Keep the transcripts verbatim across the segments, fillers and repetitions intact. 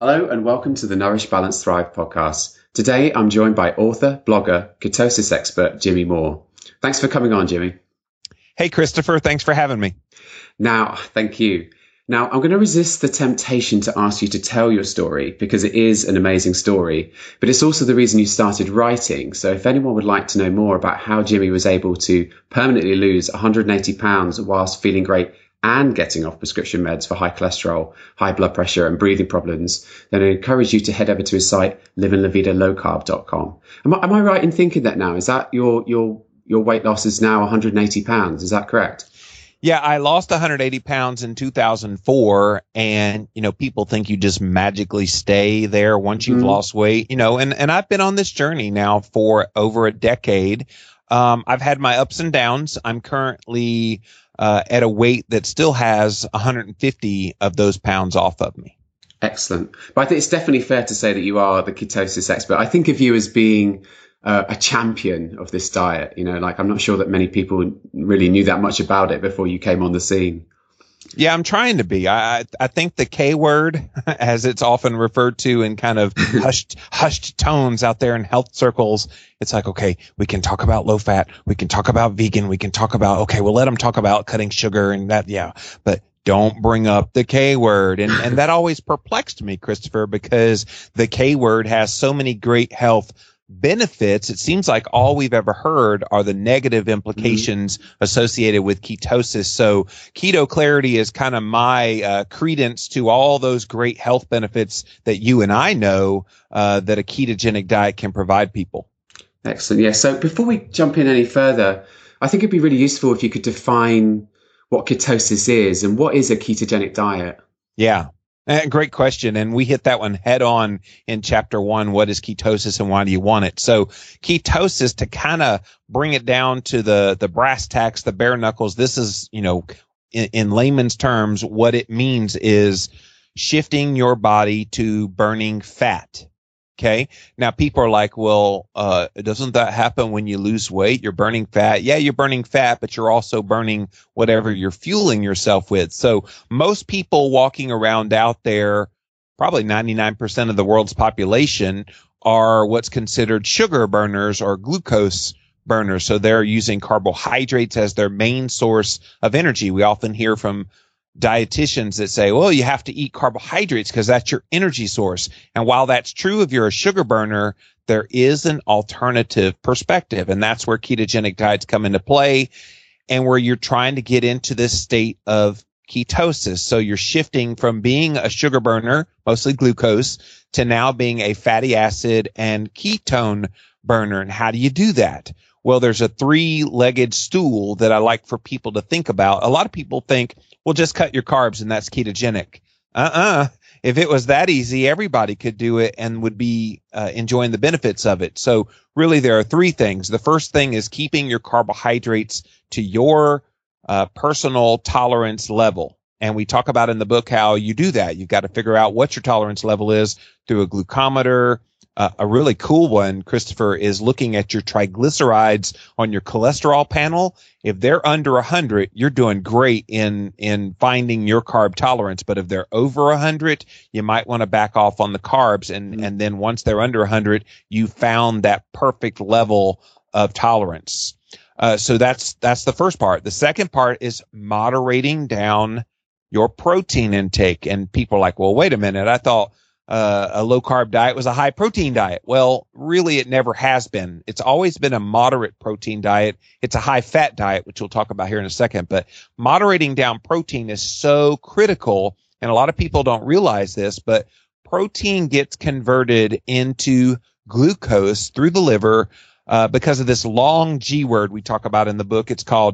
Hello and welcome to the Nourish, Balance, Thrive podcast. Today I'm joined by author, blogger, ketosis expert Jimmy Moore. Thanks for coming on, Jimmy. Hey, Christopher. Thanks for having me. Now, thank you. Now, I'm going to resist the temptation to ask you to tell your story because it is an amazing story, but it's also the reason you started writing. So if anyone would like to know more about how Jimmy was able to permanently lose one hundred eighty pounds whilst feeling great and getting off prescription meds for high cholesterol, high blood pressure and breathing problems, then I encourage you to head over to his site, live in la vida low carb dot com. Am I, am I right in thinking that now? Is that your your your weight loss is now one hundred eighty pounds? Is that correct? Yeah, I lost one hundred eighty pounds in two thousand four, and, you know, people think you just magically stay there once you've mm-hmm. lost weight, you know, and, and I've been on this journey now for over a decade. Um, I've had my ups and downs. I'm currently uh, at a weight that still has one hundred fifty of those pounds off of me. Excellent. But I think it's definitely fair to say that you are the ketosis expert. I think of you as being Uh, a champion of this diet. You know, like I'm not sure that many people really knew that much about it before you came on the scene. Yeah, I'm trying to be. I I think the K word, as it's often referred to in kind of hushed hushed tones out there in health circles, it's like, okay, we can talk about low fat, we can talk about vegan, we can talk about, okay, well, let them talk about cutting sugar and that, yeah, but don't bring up the K word. And and that always perplexed me, Christopher, because the K word has so many great health benefits. It seems like all we've ever heard are the negative implications mm-hmm. associated with ketosis. So Keto Clarity is kind of my uh, credence to all those great health benefits that you and I know uh, that a ketogenic diet can provide people. Excellent. Yeah. So before we jump in any further, I think it'd be really useful if you could define what ketosis is and what is a ketogenic diet. Yeah. Uh, great question. And we hit that one head on in chapter one. What is ketosis and why do you want it? So ketosis, to kind of bring it down to the, the brass tacks, the bare knuckles, this is, you know, in, in layman's terms, what it means is shifting your body to burning fat. Okay. Now people are like, well, uh, doesn't that happen when you lose weight? You're burning fat. Yeah, you're burning fat, but you're also burning whatever you're fueling yourself with. So most people walking around out there, probably ninety-nine percent of the world's population, are what's considered sugar burners or glucose burners. So they're using carbohydrates as their main source of energy. We often hear from dietitians that say, well, you have to eat carbohydrates because that's your energy source. And while that's true if you're a sugar burner, there is an alternative perspective. And that's where ketogenic diets come into play and where you're trying to get into this state of ketosis. So you're shifting from being a sugar burner, mostly glucose, to now being a fatty acid and ketone burner. And how do you do that? Well, there's a three-legged stool that I like for people to think about. A lot of people think, well, just cut your carbs and that's ketogenic. Uh-uh. If it was that easy, everybody could do it and would be uh, enjoying the benefits of it. So really, there are three things. The first thing is keeping your carbohydrates to your uh, personal tolerance level. And we talk about in the book how you do that. You've got to figure out what your tolerance level is through a glucometer. Uh, a really cool one, Christopher, is looking at your triglycerides on your cholesterol panel. If they're under one hundred, you're doing great in in finding your carb tolerance. But if they're over one hundred, you might want to back off on the carbs. And, mm-hmm. and then once they're under one hundred, you found that perfect level of tolerance. Uh, so that's that's the first part. The second part is moderating down your protein intake. And people are like, well, wait a minute. I thought Uh, a low carb diet was a high protein diet. Well, really, it never has been. It's always been a moderate protein diet. It's a high fat diet, which we'll talk about here in a second. But moderating down protein is so critical. And a lot of people don't realize this, but protein gets converted into glucose through the liver uh, because of this long G word we talk about in the book. It's called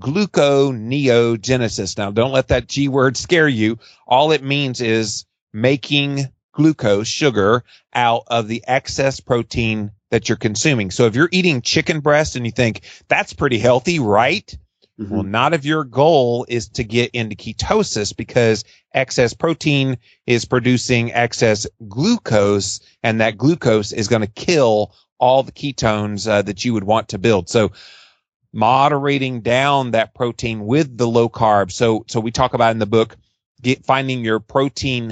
gluconeogenesis. Now, don't let that G word scare you. All it means is making glucose, sugar, out of the excess protein that you're consuming. So if you're eating chicken breast and you think that's pretty healthy, right? Mm-hmm. Well, not if your goal is to get into ketosis, because excess protein is producing excess glucose, and that glucose is going to kill all the ketones uh, that you would want to build. So moderating down that protein with the low carb. So, so we talk about in the book, get finding your protein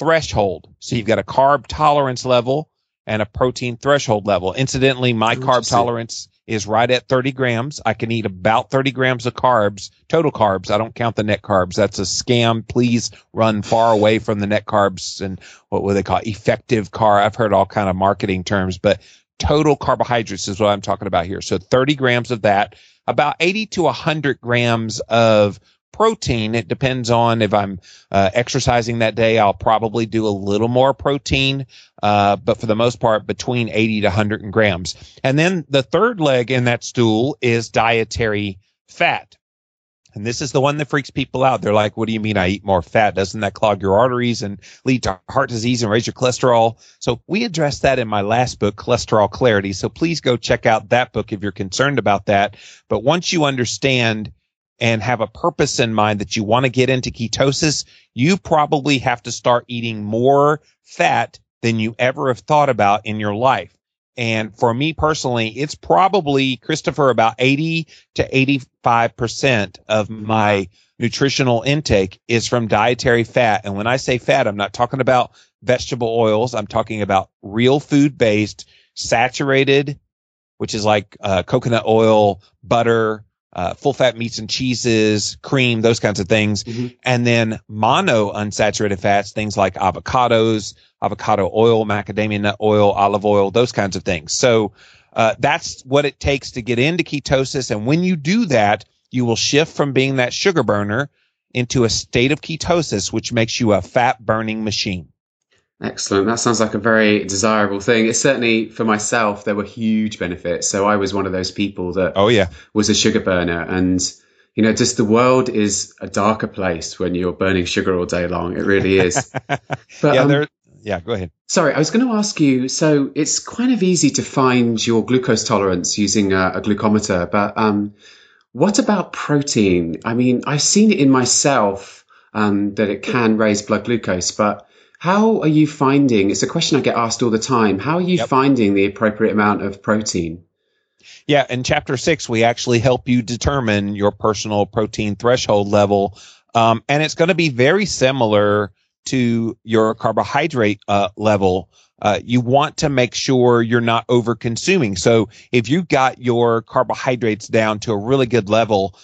threshold. So you've got a carb tolerance level and a protein threshold level. Incidentally, my carb tolerance is right at thirty grams. I can eat about thirty grams of carbs, total carbs. I don't count the net carbs. That's a scam. Please run far away from the net carbs and what would they call it? Effective carb. I've heard all kind of marketing terms, but total carbohydrates is what I'm talking about here. So thirty grams of that, about eighty to one hundred grams of protein. It depends on if I'm uh, exercising that day. I'll probably do a little more protein, uh, but for the most part, between eighty to one hundred grams. And then the third leg in that stool is dietary fat. And this is the one that freaks people out. They're like, what do you mean I eat more fat? Doesn't that clog your arteries and lead to heart disease and raise your cholesterol? So we addressed that in my last book, Cholesterol Clarity. So please go check out that book if you're concerned about that. But once you understand and have a purpose in mind that you want to get into ketosis, you probably have to start eating more fat than you ever have thought about in your life. And for me personally, it's probably, Christopher, about eighty to eighty-five percent of my nutritional intake is from dietary fat. And when I say fat, I'm not talking about vegetable oils. I'm talking about real food-based, saturated, which is like uh, coconut oil, butter, uh, full-fat meats and cheeses, cream, those kinds of things. Mm-hmm. And then mono unsaturated fats, things like avocados, avocado oil, macadamia nut oil, olive oil, those kinds of things. So uh, that's what it takes to get into ketosis. And when you do that, you will shift from being that sugar burner into a state of ketosis, which makes you a fat burning machine. Excellent. That sounds like a very desirable thing. It's certainly, for myself, there were huge benefits. So I was one of those people that oh, yeah. was a sugar burner. And, you know, just the world is a darker place when you're burning sugar all day long. It really is. But, yeah, um, there. Yeah, go ahead. Sorry, I was going to ask you, so it's kind of easy to find your glucose tolerance using a, a glucometer, but um, what about protein? I mean, I've seen it in myself um, that it can raise blood glucose, but how are you finding, it's a question I get asked all the time, how are you yep. finding the appropriate amount of protein? Yeah, in chapter six, we actually help you determine your personal protein threshold level, um, and it's going to be very similar to your carbohydrate uh, level. Uh, you want to make sure you're not over consuming. So if you've got your carbohydrates down to a really good level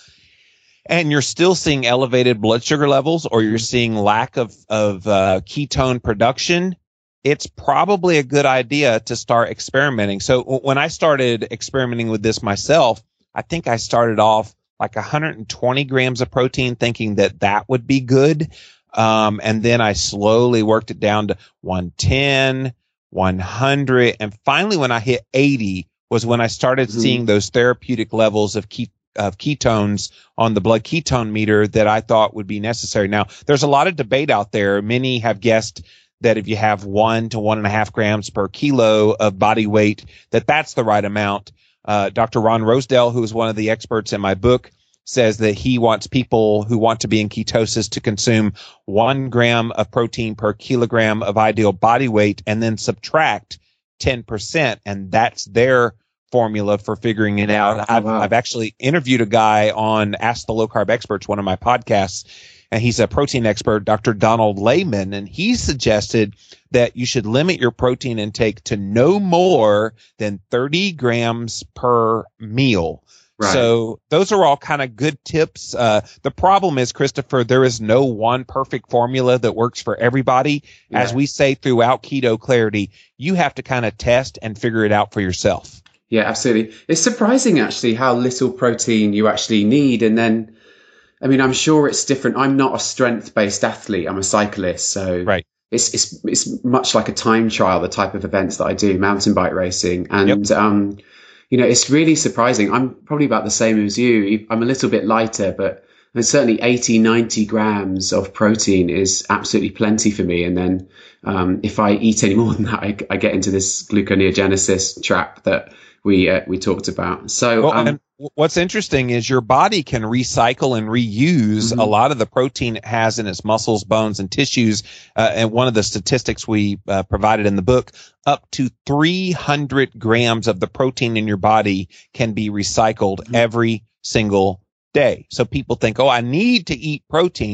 and you're still seeing elevated blood sugar levels, or you're seeing lack of, of uh, ketone production, it's probably a good idea to start experimenting. So w- when I started experimenting with this myself, I think I started off like one hundred twenty grams of protein, thinking that that would be good. Um, and then I slowly worked it down to one ten, one hundred. And finally, when I hit eighty was when I started mm-hmm. seeing those therapeutic levels of, ke- of ketones on the blood ketone meter that I thought would be necessary. Now, there's a lot of debate out there. Many have guessed that if you have one to one and a half grams per kilo of body weight, that that's the right amount. Uh, Doctor Ron Rosedale, who is one of the experts in my book, says that he wants people who want to be in ketosis to consume one gram of protein per kilogram of ideal body weight and then subtract ten percent. And that's their formula for figuring it out. I've, wow. I've actually interviewed a guy on Ask the Low Carb Experts, one of my podcasts, and he's a protein expert, Doctor Donald Layman, and he suggested that you should limit your protein intake to no more than thirty grams per meal. Right. So those are all kind of good tips. Uh, the problem is, Christopher, there is no one perfect formula that works for everybody. Yeah. As we say throughout Keto Clarity, you have to kind of test and figure it out for yourself. Yeah, absolutely. It's surprising, actually, how little protein you actually need. And then, I mean, I'm sure it's different. I'm not a strength-based athlete. I'm a cyclist. So right. it's, it's, it's much like a time trial, the type of events that I do, mountain bike racing. And, yep. um, you know, it's really surprising. I'm probably about the same as you. I'm a little bit lighter, but certainly eighty, ninety grams of protein is absolutely plenty for me. And then um, if I eat any more than that, I, I get into this gluconeogenesis trap that we uh, we talked about. So well, um, and what's interesting is your body can recycle and reuse mm-hmm. a lot of the protein it has in its muscles, bones, and tissues. Uh, and one of the statistics we uh, provided in the book, up to three hundred grams of the protein in your body can be recycled mm-hmm. every single day. So people think, oh, I need to eat protein.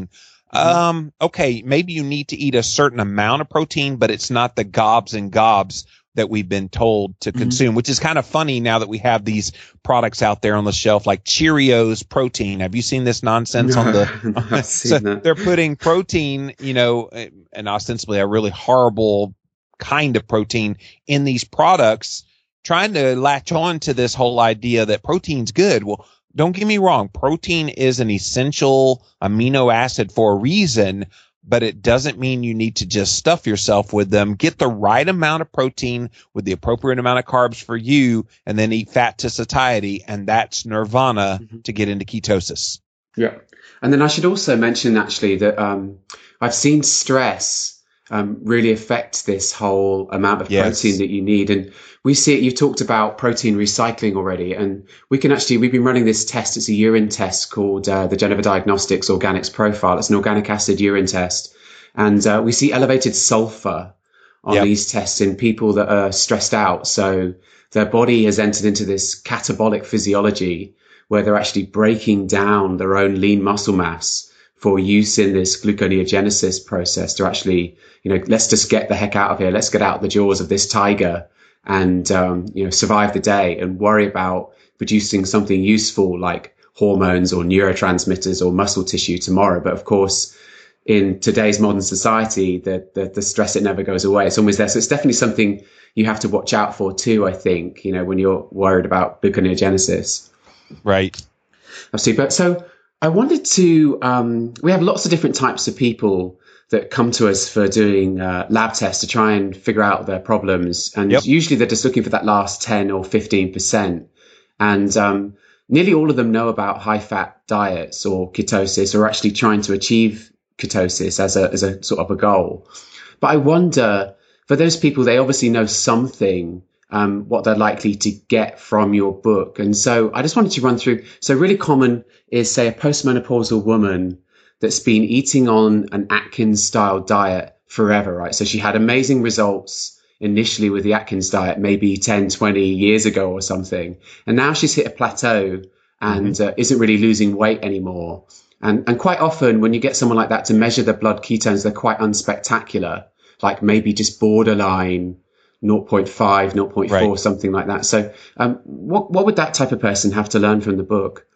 Um, okay, maybe you need to eat a certain amount of protein, but it's not the gobs and gobs that we've been told to consume, mm-hmm. which is kind of funny now that we have these products out there on the shelf like Cheerios protein. Have you seen this nonsense no, on the, no, I've seen so that. They're putting protein, you know, and ostensibly a really horrible kind of protein in these products, trying to latch on to this whole idea that protein's good. Well, don't get me wrong. Protein is an essential amino acid for a reason, but it doesn't mean you need to just stuff yourself with them. Get the right amount of protein with the appropriate amount of carbs for you, and then eat fat to satiety. And that's nirvana mm-hmm. to get into ketosis. Yeah. And then I should also mention actually that um, I've seen stress um, really affect this whole amount of yes. protein that you need. And we see it, you've talked about protein recycling already, and we can actually, we've been running this test. It's a urine test called uh, the Geneva Diagnostics Organics Profile. It's an organic acid urine test. And uh, we see elevated sulfur on yep. these tests in people that are stressed out. So their body has entered into this catabolic physiology where they're actually breaking down their own lean muscle mass for use in this gluconeogenesis process to actually, you know, let's just get the heck out of here. Let's get out the jaws of this tiger and, um, you know, survive the day and worry about producing something useful like hormones or neurotransmitters or muscle tissue tomorrow. But of course, in today's modern society, the, the, the stress, it never goes away. It's always there. So it's definitely something you have to watch out for too, I think, you know, when you're worried about gluconeogenesis. Right. Absolutely. But so I wanted to, um, we have lots of different types of people that come to us for doing uh, lab tests to try and figure out their problems. And yep. usually they're just looking for that last ten or fifteen percent. And um, nearly all of them know about high fat diets or ketosis, or actually trying to achieve ketosis as a, as a sort of a goal. But I wonder, for those people, they obviously know something, um, what they're likely to get from your book. And so I just wanted to run through. So really common is, say, a postmenopausal woman that's been eating on an Atkins style diet forever, right? So she had amazing results initially with the Atkins diet, maybe ten, twenty years ago or something. And now she's hit a plateau and mm-hmm. uh, isn't really losing weight anymore. And, and quite often when you get someone like that to measure the blood ketones, they're quite unspectacular, like maybe just borderline zero point five, zero point four, right. something like that. So um, what, what would that type of person have to learn from the book?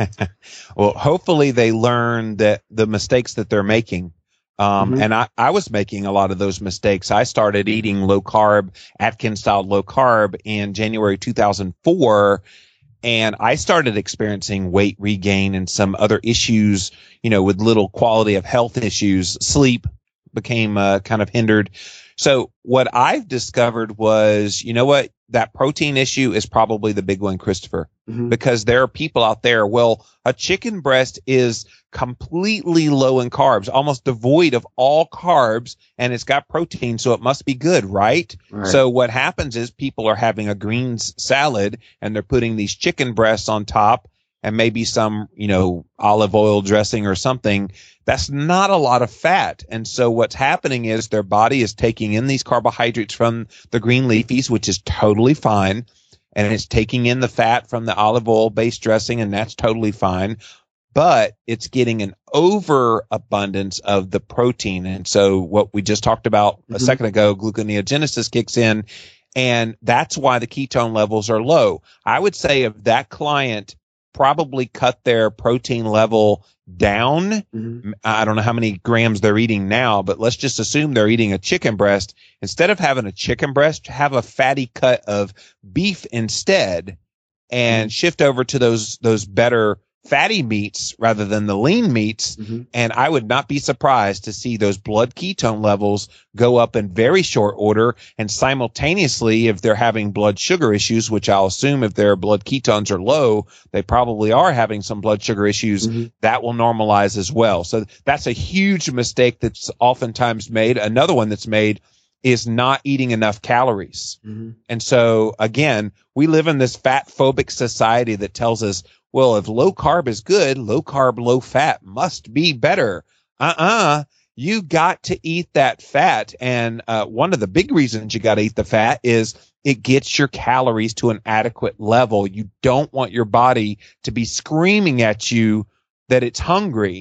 Well, hopefully they learn that the mistakes that they're making. Um, mm-hmm. And I, I was making a lot of those mistakes. I started eating low carb, Atkins style low carb in January two thousand four. And I started experiencing weight regain and some other issues, you know, with little quality of health issues. Sleep became uh, kind of hindered. So what I've discovered was, you know what, that protein issue is probably the big one, Christopher, mm-hmm. because there are people out there. Well, a chicken breast is completely low in carbs, almost devoid of all carbs, and it's got protein, so it must be good, right? right? So what happens is people are having a greens salad and they're putting these chicken breasts on top and maybe some, you know, olive oil dressing or something. That's not a lot of fat. And so what's happening is their body is taking in these carbohydrates from the green leafies, which is totally fine. And it's taking in the fat from the olive oil based dressing, and that's totally fine. But it's getting an overabundance of the protein. And so what we just talked about mm-hmm. a second ago, gluconeogenesis kicks in, and that's why the ketone levels are low. I would say if that client probably cut their protein level down. Mm-hmm. I don't know how many grams they're eating now, but let's just assume they're eating a chicken breast. Instead of having a chicken breast, have a fatty cut of beef instead, and mm-hmm. shift over to those, those better fatty meats rather than the lean meats. Mm-hmm. And I would not be surprised to see those blood ketone levels go up in very short order. And simultaneously, if they're having blood sugar issues, which I'll assume if their blood ketones are low, they probably are having some blood sugar issues, mm-hmm. that will normalize as well. So that's a huge mistake that's oftentimes made. Another one that's made is not eating enough calories. Mm-hmm. And so again, we live in this fat phobic society that tells us, well, if low carb is good, low carb, low fat must be better. Uh-uh. You got to eat that fat. And uh, one of the big reasons you got to eat the fat is it gets your calories to an adequate level. You don't want your body to be screaming at you that it's hungry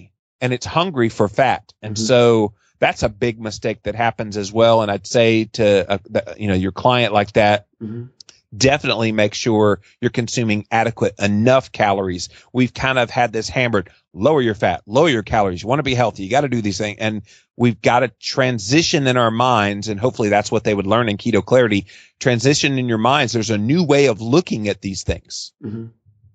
and it's hungry for fat. And Mm-hmm. so that's a big mistake that happens as well. And I'd say to, uh, the, you know, your client like that, Mm-hmm. definitely make sure you're consuming adequate enough calories. We've kind of had this hammered, lower your fat, lower your calories. You want to be healthy. You got to do these things. And we've got to transition in our minds. And hopefully that's what they would learn in Keto Clarity. Transition in your minds. There's a new way of looking at these things. Mm-hmm.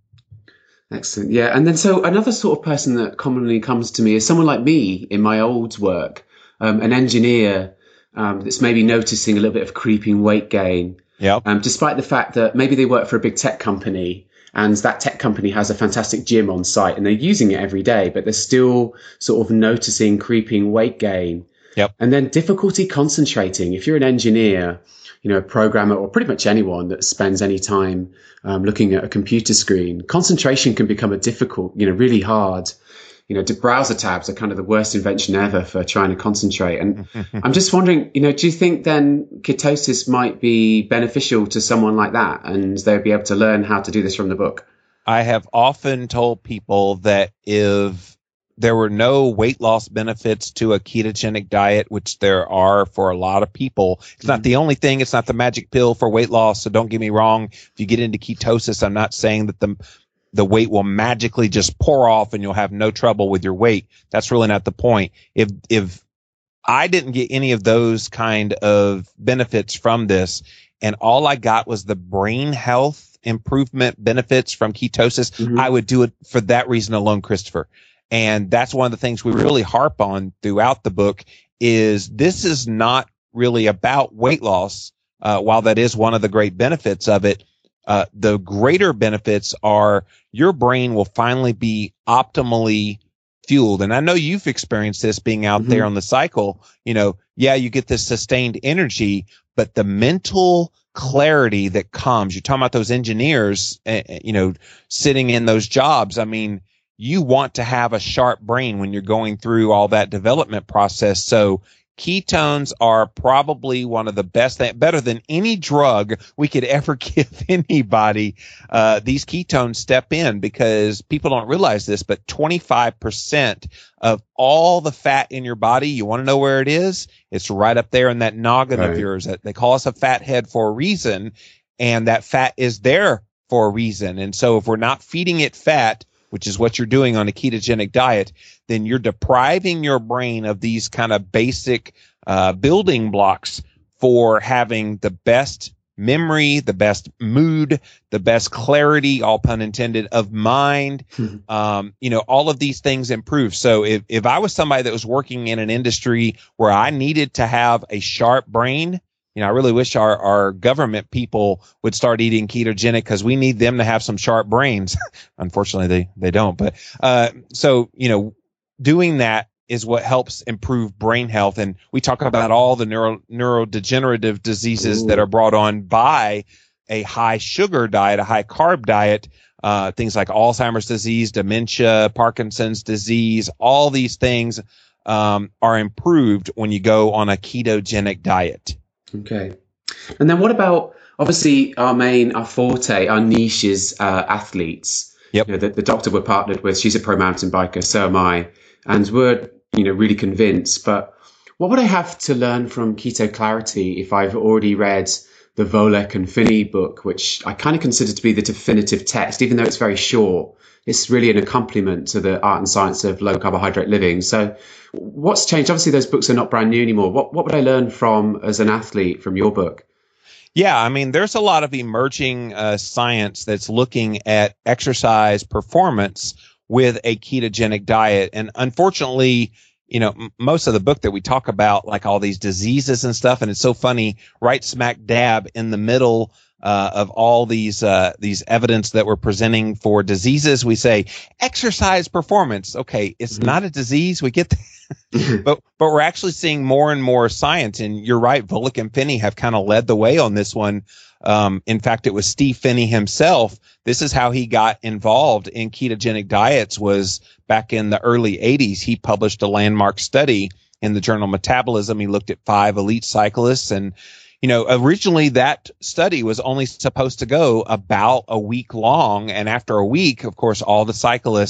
Excellent. Yeah. And then so another sort of person that commonly comes to me is someone like me in my old work, um, an engineer um, that's maybe noticing a little bit of creeping weight gain. Yep. Um, despite the fact that maybe they work for a big tech company and that tech company has a fantastic gym on site and they're using it every day, but they're still sort of noticing creeping weight gain. Yep. And then difficulty concentrating. If you're an engineer, you know, a programmer, or pretty much anyone that spends any time um, looking at a computer screen, concentration can become a difficult, you know, really hard. You know, browser tabs are kind of the worst invention ever for trying to concentrate. And I'm just wondering, you know, do you think then ketosis might be beneficial to someone like that and they'll be able to learn how to do this from the book? I have often told people that if there were no weight loss benefits to a ketogenic diet, which there are for a lot of people, it's not the only thing. It's not the magic pill for weight loss. So don't get me wrong. If you get into ketosis, I'm not saying that the the weight will magically just pour off and you'll have no trouble with your weight. That's really not the point. If, if I didn't get any of those kind of benefits from this and all I got was the brain health improvement benefits from ketosis, mm-hmm. I would do it for that reason alone, Christopher. And that's one of the things we really harp on throughout the book is this is not really about weight loss. Uh, while that is one of the great benefits of it, Uh, the greater benefits are your brain will finally be optimally fueled. And I know you've experienced this being out mm-hmm. there on the cycle. You know, yeah, you get this sustained energy, but the mental clarity that comes, you're talking about those engineers, uh, you know, sitting in those jobs. I mean, you want to have a sharp brain when you're going through all that development process. So ketones are probably one of the best things, better than any drug we could ever give anybody. Uh, these ketones step in because people don't realize this, but twenty-five percent of all the fat in your body, you want to know where it is? It's right up there in that noggin right. of yours. They call us a fat head for a reason, and that fat is there for a reason. And so if we're not feeding it fat, which is what you're doing on a ketogenic diet, then you're depriving your brain of these kind of basic uh, building blocks for having the best memory, the best mood, the best clarity, all pun intended, of mind. Mm-hmm. Um, you know, all of these things improve. So if, if I was somebody that was working in an industry where I needed to have a sharp brain, you know, I really wish our, our government people would start eating ketogenic because we need them to have some sharp brains. Unfortunately, they, they don't. But uh, so, you know, doing that is what helps improve brain health. And we talk about all the neuro, neurodegenerative diseases Ooh. That are brought on by a high sugar diet, a high carb diet, uh, things like Alzheimer's disease, dementia, Parkinson's disease, all these things um, are improved when you go on a ketogenic diet. Okay. And then what about, obviously, our main, our forte, our niche is uh, athletes. Yep. You know, the, the doctor we're partnered with, she's a pro mountain biker, so am I. And we're, you know, really convinced. But what would I have to learn from Keto Clarity if I've already read the Volek and Finney book, which I kind of consider to be the definitive text, even though it's very short? It's really an accompaniment to the art and science of low carbohydrate living. So what's changed? Obviously, those books are not brand new anymore. What what would I learn from as an athlete from your book? Yeah, I mean, there's a lot of emerging uh, science that's looking at exercise performance with a ketogenic diet. And unfortunately, you know, m- most of the book that we talk about, like all these diseases and stuff, and it's so funny, right smack dab in the middle Uh, of all these uh, these evidence that we're presenting for diseases, we say exercise performance. Okay, it's mm-hmm. not a disease. We get that. but but we're actually seeing more and more science. And you're right, Volek and Finney have kind of led the way on this one. Um, in fact, it was Steve Finney himself. This is how he got involved in ketogenic diets. Was back in the early eighties. He published a landmark study in the journal Metabolism. He looked at five elite cyclists and. You know, originally that study was only supposed to go about a week long. And after a week, of course, all the cyclists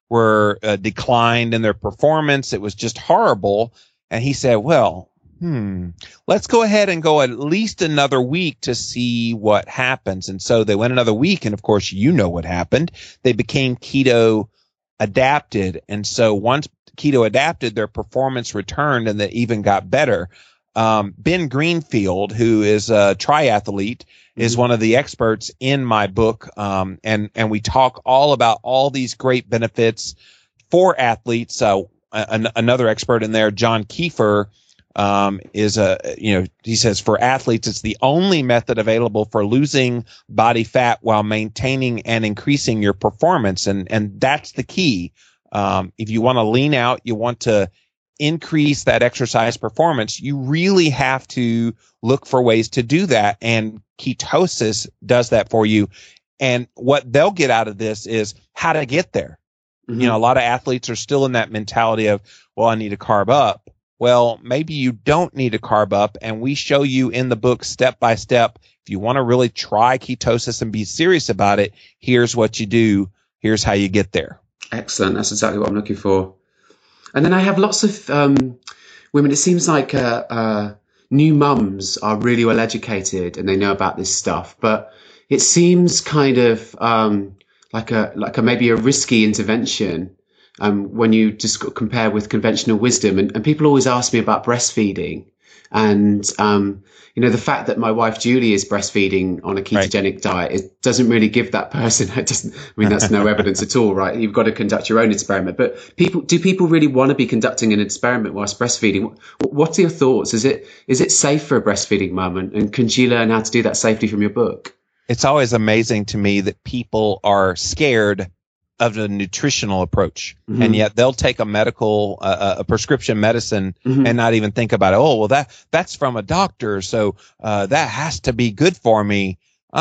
were uh, declined in their performance. It was just horrible. And he said, well, hmm, let's go ahead and go at least another week to see what happens. And so they went another week. And of course, you know what happened. They became keto adapted. And so once keto adapted, their performance returned and they even got better. Um, Ben Greenfield, who is a triathlete, mm-hmm. is one of the experts in my book. Um, and, and we talk all about all these great benefits for athletes. Uh, an, another expert in there, John Kiefer, um, is a, you know, he says for athletes, it's the only method available for losing body fat while maintaining and increasing your performance. And, and that's the key. Um, if you want to lean out, you want to increase that exercise performance, you really have to look for ways to do that. And ketosis does that for you. And what they'll get out of this is how to get there. Mm-hmm. You know, a lot of athletes are still in that mentality of, well, I need to carb up. Well, maybe you don't need to carb up. And we show you in the book step by step. If you want to really try ketosis and be serious about it, here's what you do. Here's how you get there. Excellent. That's exactly what I'm looking for. And then I have lots of um, women. It seems like uh, uh, new mums are really well educated and they know about this stuff, but it seems kind of um, like a like a maybe a risky intervention um, when you just compare with conventional wisdom. And, and people always ask me about breastfeeding, and um, you know, the fact that my wife Julie is breastfeeding on a ketogenic right. diet, it doesn't really give that person. It doesn't. I mean, that's no evidence at all, right? You've got to conduct your own experiment. But people, do people really want to be conducting an experiment whilst breastfeeding? What, what are your thoughts? Is it is it safe for a breastfeeding mum, and, and can she learn how to do that safely from your book? It's always amazing to me that people are scared of the nutritional approach, mm-hmm. and yet they'll take a medical, uh, a prescription medicine, mm-hmm. and not even think about it. Oh, well, that that's from a doctor, so uh, that has to be good for me.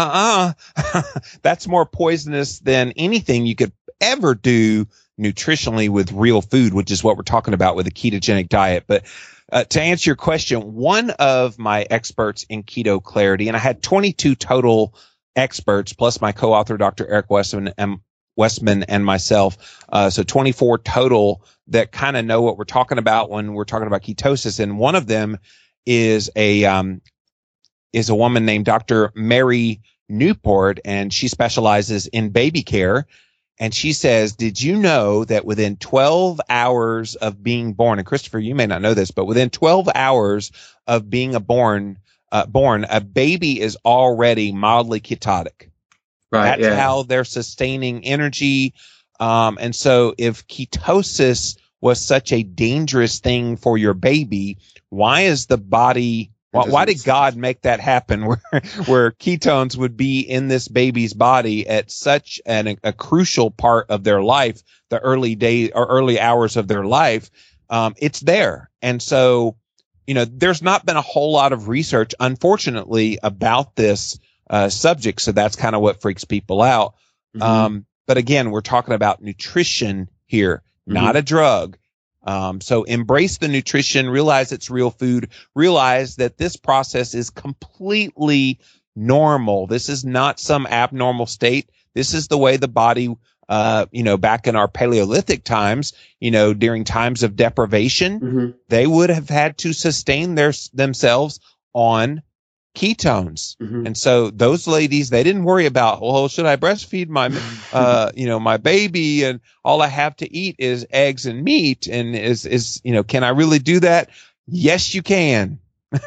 Uh-uh, that's more poisonous than anything you could ever do nutritionally with real food, which is what we're talking about with a ketogenic diet. But uh, to answer your question, one of my experts in Keto Clarity, and I had twenty-two total experts plus my co-author, Doctor Eric Westman, and Westman and myself. Uh, so twenty-four total that kind of know what we're talking about when we're talking about ketosis. And one of them is a, um, is a woman named Doctor Mary Newport, and she specializes in baby care. And she says, did you know that within twelve hours of being born, and Christopher, you may not know this, but within twelve hours of being a born, uh, born, a baby is already mildly ketotic. Right, That's yeah. how they're sustaining energy. Um, and so if ketosis was such a dangerous thing for your baby, why is the body, why, why did God make that happen where, where ketones would be in this baby's body at such an, a crucial part of their life, the early day or early hours of their life? Um, it's there. And so, you know, there's not been a whole lot of research, unfortunately, about this Uh, subject. So that's kind of what freaks people out. Mm-hmm. Um, but again, we're talking about nutrition here, mm-hmm. not a drug. Um, so embrace the nutrition, realize it's real food, realize that this process is completely normal. This is not some abnormal state. This is the way the body, uh, you know, back in our Paleolithic times, you know, during times of deprivation, mm-hmm. they would have had to sustain their themselves on ketones. Mm-hmm. And so those ladies, they didn't worry about, well, should I breastfeed my, uh, you know, my baby, and all I have to eat is eggs and meat. And is, is, you know, can I really do that? Yes, you can.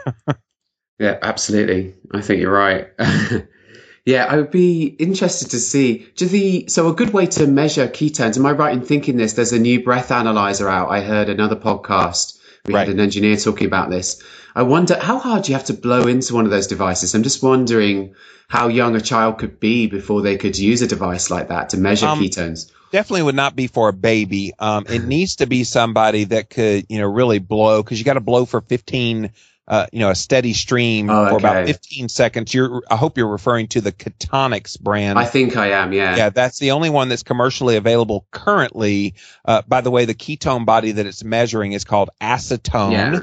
Yeah, absolutely. I think you're right. Yeah, I would be interested to see, do the, so a good way to measure ketones, am I right in thinking this? There's a new breath analyzer out. I heard another podcast. We right. had an engineer talking about this. I wonder, how hard do you have to blow into one of those devices? I'm just wondering how young a child could be before they could use a device like that to measure um, ketones. Definitely would not be for a baby. Um, it needs to be somebody that could, you know, really blow, because you got to blow for fifteen, uh, you know, a steady stream oh, okay. for about fifteen seconds. You're, I hope you're referring to the Ketonix brand. I think I am, yeah. Yeah, that's the only one that's commercially available currently. Uh, by the way, the ketone body that it's measuring is called acetone. Yeah.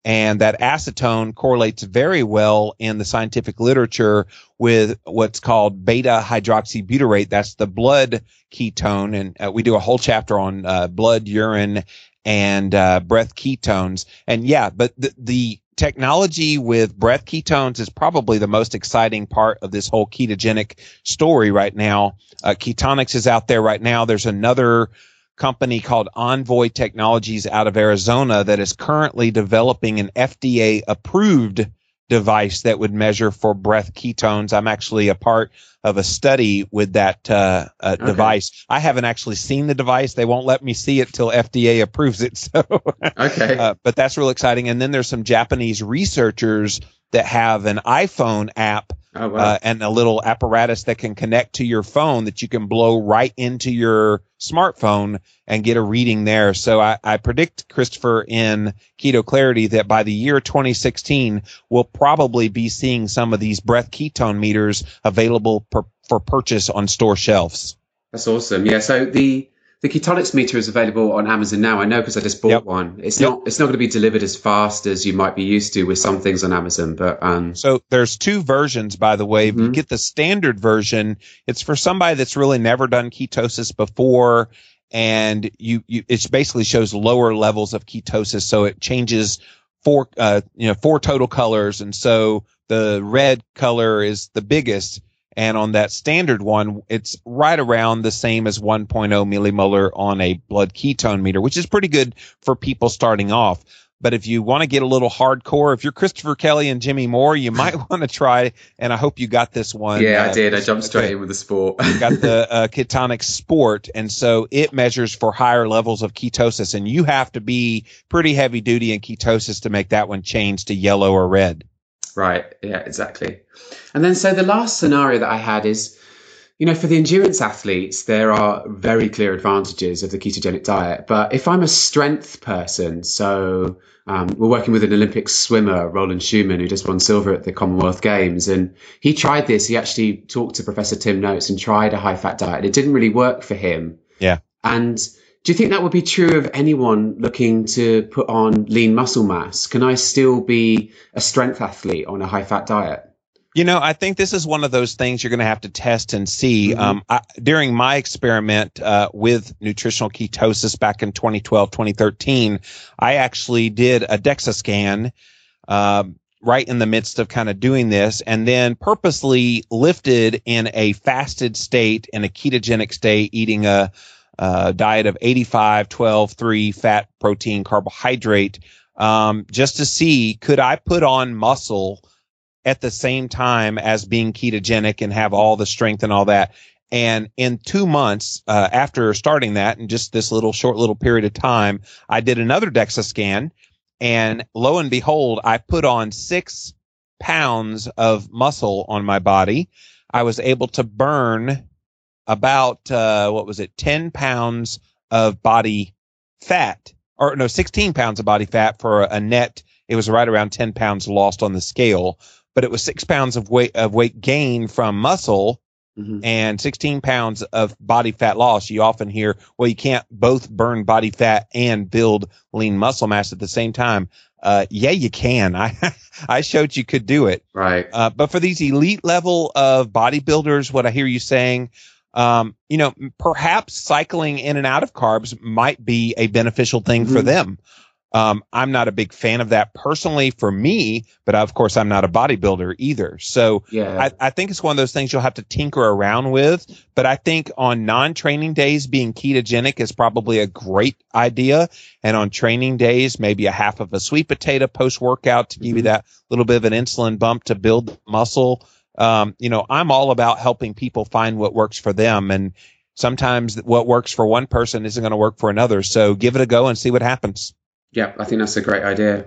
And that acetone correlates very well in the scientific literature with what's called beta hydroxybutyrate. That's the blood ketone. And uh, we do a whole chapter on uh, blood, urine, and uh, breath ketones. And yeah, but the, the technology with breath ketones is probably the most exciting part of this whole ketogenic story right now. Uh, Ketonix is out there right now. There's another company called Envoy Technologies out of Arizona that is currently developing an F D A approved device that would measure for breath ketones. I'm actually a part of a study with that uh, uh, okay. device. I haven't actually seen the device. They won't let me see it till F D A approves it. So, okay. Uh, but that's real exciting. And then there's some Japanese researchers that have an iPhone app oh, wow. uh, and a little apparatus that can connect to your phone that you can blow right into your smartphone and get a reading there. So I, I predict, Christopher, in Keto Clarity that by the year twenty sixteen, we'll probably be seeing some of these breath ketone meters available per, for purchase on store shelves. That's awesome. Yeah. So the The Ketonix meter is available on Amazon now. I know because I just bought yep. one. It's yep. not. It's not going to be delivered as fast as you might be used to with some things on Amazon. But um, so there's two versions, by the way. If mm-hmm. you get the standard version, it's for somebody that's really never done ketosis before, and you, you it basically shows lower levels of ketosis. So it changes four, uh, you know, four total colors, and so the red color is the biggest. And on that standard one, it's right around the same as one point oh millimolar on a blood ketone meter, which is pretty good for people starting off. But if you want to get a little hardcore, if you're Christopher Kelly and Jimmy Moore, you might want to try, and I hope you got this one. Yeah, uh, I did. I jumped straight in with the Sport. You got the uh, Ketonix Sport, and so it measures for higher levels of ketosis, and you have to be pretty heavy duty in ketosis to make that one change to yellow or red. Right. Yeah, exactly. And then, so the last scenario that I had is, you know, for the endurance athletes, there are very clear advantages of the ketogenic diet. But if I'm a strength person, so um, we're working with an Olympic swimmer, Roland Schumann, who just won silver at the Commonwealth Games. And he tried this. He actually talked to Professor Tim Noakes and tried a high fat diet. It didn't really work for him. Yeah. And do you think that would be true of anyone looking to put on lean muscle mass? Can I still be a strength athlete on a high fat diet? You know, I think this is one of those things you're going to have to test and see. Mm-hmm. Um, I, during my experiment uh, with nutritional ketosis back in twenty twelve, twenty thirteen, I actually did a DEXA scan uh, right in the midst of kind of doing this, and then purposely lifted in a fasted state, in a ketogenic state, eating a, a diet of eighty-five, twelve, three fat, protein, carbohydrate, um, just to see, could I put on muscle at the same time as being ketogenic and have all the strength and all that. And in two months uh, after starting that, in just this little short little period of time, I did another DEXA scan, and lo and behold, I put on six pounds of muscle on my body. I was able to burn about, uh, what was it, ten pounds of body fat, or no, sixteen pounds of body fat for a net. It was right around ten pounds lost on the scale. But it was six pounds of weight of weight gain from muscle mm-hmm. and sixteen pounds of body fat loss. You often hear, well, you can't both burn body fat and build lean muscle mass at the same time. Uh, yeah, you can. I I showed you could do it. Right. Uh, but for these elite level of bodybuilders, what I hear you saying, um, you know, perhaps cycling in and out of carbs might be a beneficial thing mm-hmm. for them. Um, I'm not a big fan of that personally for me, but of course I'm not a bodybuilder either. So yeah. I, I think it's one of those things you'll have to tinker around with. But I think on non-training days, being ketogenic is probably a great idea. And on training days, maybe a half of a sweet potato post-workout to give mm-hmm. you that little bit of an insulin bump to build muscle. Um, you know, I'm all about helping people find what works for them. And sometimes what works for one person isn't going to work for another. So give it a go and see what happens. Yeah, I think that's a great idea.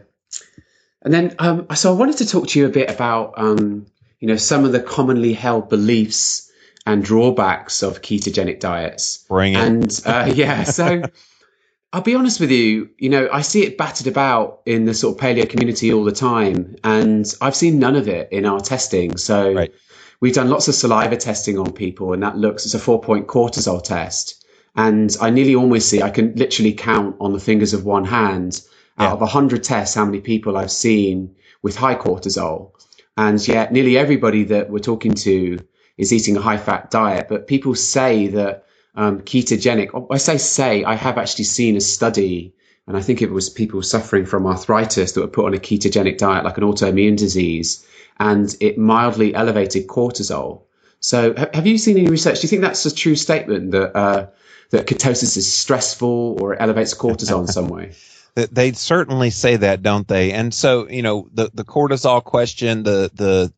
And then, um, so I wanted to talk to you a bit about, um, you know, some of the commonly held beliefs and drawbacks of ketogenic diets. Bring it. And uh, yeah, so I'll be honest with you, you know, I see it battered about in the sort of paleo community all the time, and I've seen none of it in our testing. So right. we've done lots of saliva testing on people, and that looks, it's a four point cortisol test. And I nearly almost see, I can literally count on the fingers of one hand out of one hundred tests, how many people I've seen with high cortisol. And yet nearly everybody that we're talking to is eating a high-fat diet. But people say that um, ketogenic, I say say, I have actually seen a study, and I think it was people suffering from arthritis that were put on a ketogenic diet, like an autoimmune disease, and it mildly elevated cortisol. So have you seen any research? Do you think that's a true statement, that uh, that ketosis is stressful or it elevates cortisol in some way? They certainly say that, don't they? And so, you know, the, the cortisol question, the, the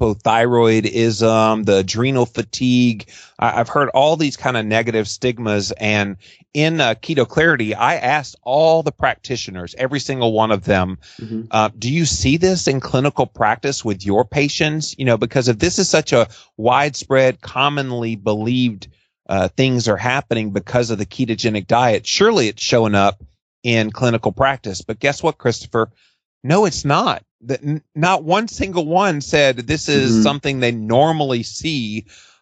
hypothyroidism, the adrenal fatigue, I, I've heard all these kind of negative stigmas. And in uh, Keto Clarity, I asked all the practitioners, every single one of them, mm-hmm. uh, do you see this in clinical practice with your patients? You know, because if this is such a widespread, commonly believed uh, things are happening because of the ketogenic diet, surely it's showing up in clinical practice. But guess what, Christopher? No, it's not. That not one single one said this is mm-hmm. something they normally see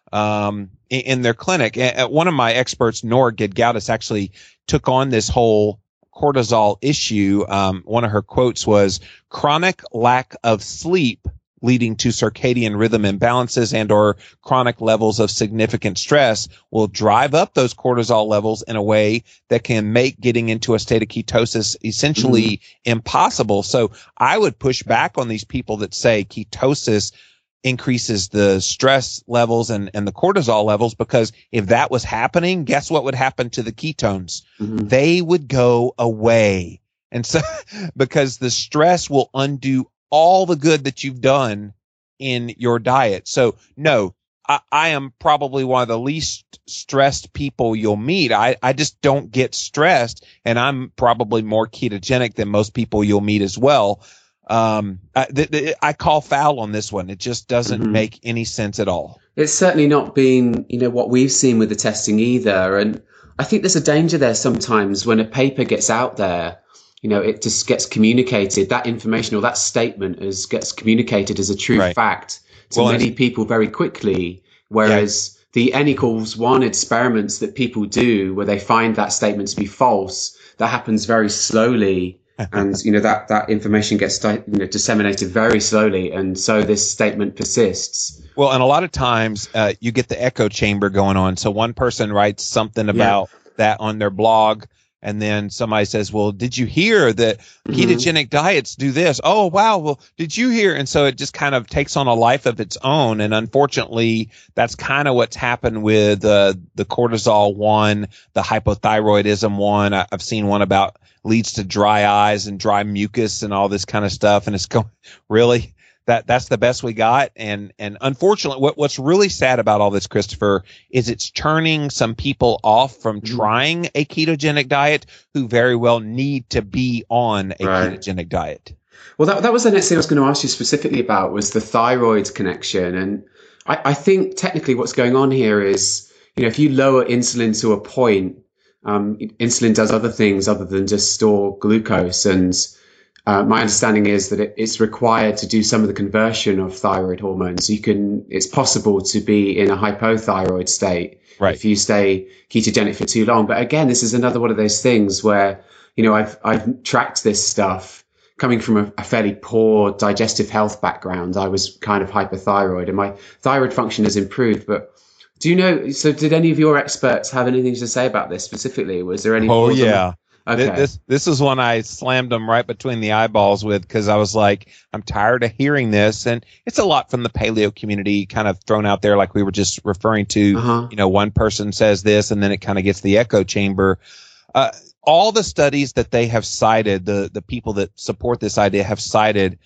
um, in, in their clinic. And one of my experts, Nora Gedgaudas, actually took on this whole cortisol issue. Um, one of her quotes was, "Chronic lack of sleep leading to circadian rhythm imbalances and or chronic levels of significant stress will drive up those cortisol levels in a way that can make getting into a state of ketosis essentially mm-hmm. impossible." So I would push back on these people that say ketosis increases the stress levels and, and the cortisol levels, because if that was happening, guess what would happen to the ketones? Mm-hmm. They would go away. And so because the stress will undo all the good that you've done in your diet. So no, I, I am probably one of the least stressed people you'll meet. I, I just don't get stressed, and I'm probably more ketogenic than most people you'll meet as well. Um, I, th- th- I call foul on this one. It just doesn't mm-hmm. make any sense at all. It's certainly not been, you know, what we've seen with the testing either. And I think there's a danger there sometimes when a paper gets out there. You know, it just gets communicated, that information or that statement is gets communicated as a true right. fact to well, many people very quickly. Whereas yeah. the N equals one experiments that people do where they find that statement to be false, that happens very slowly. And, you know, that, that information gets you know, disseminated very slowly. And so this statement persists. Well, and a lot of times uh, you get the echo chamber going on. So one person writes something about yeah. that on their blog. And then somebody says, well, did you hear that ketogenic mm-hmm. diets do this? Oh, wow. Well, did you hear? And so it just kind of takes on a life of its own. And unfortunately, that's kind of what's happened with uh, the cortisol one, the hypothyroidism one. I, I've seen one about leads to dry eyes and dry mucus and all this kind of stuff. And it's going, really? That that's the best we got. And and unfortunately, what, what's really sad about all this, Christopher, is it's turning some people off from mm-hmm. trying a ketogenic diet who very well need to be on a right. ketogenic diet. Well, that that was the next thing I was going to ask you specifically about, was the thyroid connection. And I, I think technically what's going on here is, you know, if you lower insulin to a point, um, insulin does other things other than just store glucose. And Uh, my understanding is that it, it's required to do some of the conversion of thyroid hormones. You can, it's possible to be in a hypothyroid state right. if you stay ketogenic for too long. But again, this is another one of those things where, you know, I've, I've tracked this stuff coming from a, a fairly poor digestive health background. I was kind of hypothyroid and my thyroid function has improved. But do you know, so did any of your experts have anything to say about this specifically? Was there any? Oh, yeah. Okay. This this is one I slammed them right between the eyeballs with, because I was like, I'm tired of hearing this. And it's a lot from the paleo community kind of thrown out there, like we were just referring to. Uh-huh. You know, one person says this and then it kind of gets the echo chamber. Uh, all the studies that they have cited, the, the people that support this idea have cited,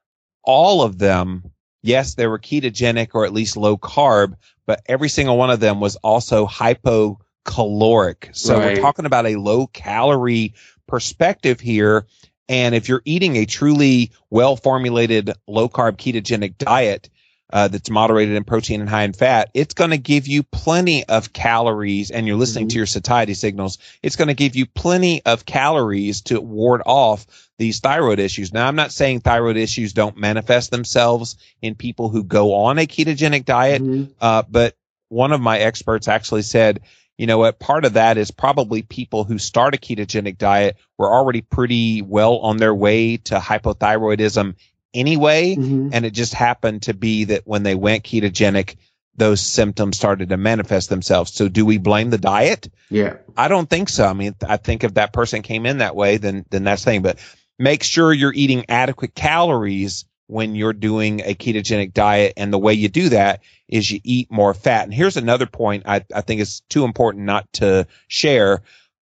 all of them, yes, they were ketogenic or at least low carb, but every single one of them was also hypo caloric. So right. we're talking about a low calorie perspective here. And if you're eating a truly well formulated low carb ketogenic diet uh, that's moderated in protein and high in fat, it's going to give you plenty of calories. And you're listening mm-hmm. to your satiety signals. It's going to give you plenty of calories to ward off these thyroid issues. Now, I'm not saying thyroid issues don't manifest themselves in people who go on a ketogenic diet, mm-hmm. uh, but one of my experts actually said, you know what, part of that is probably people who start a ketogenic diet were already pretty well on their way to hypothyroidism anyway. Mm-hmm. And it just happened to be that when they went ketogenic, those symptoms started to manifest themselves. So do we blame the diet? Yeah. I don't think so. I mean, I think if that person came in that way, then, then that's the thing. But make sure you're eating adequate calories when you're doing a ketogenic diet. And the way you do that is you eat more fat. And here's another point I, I think is too important not to share.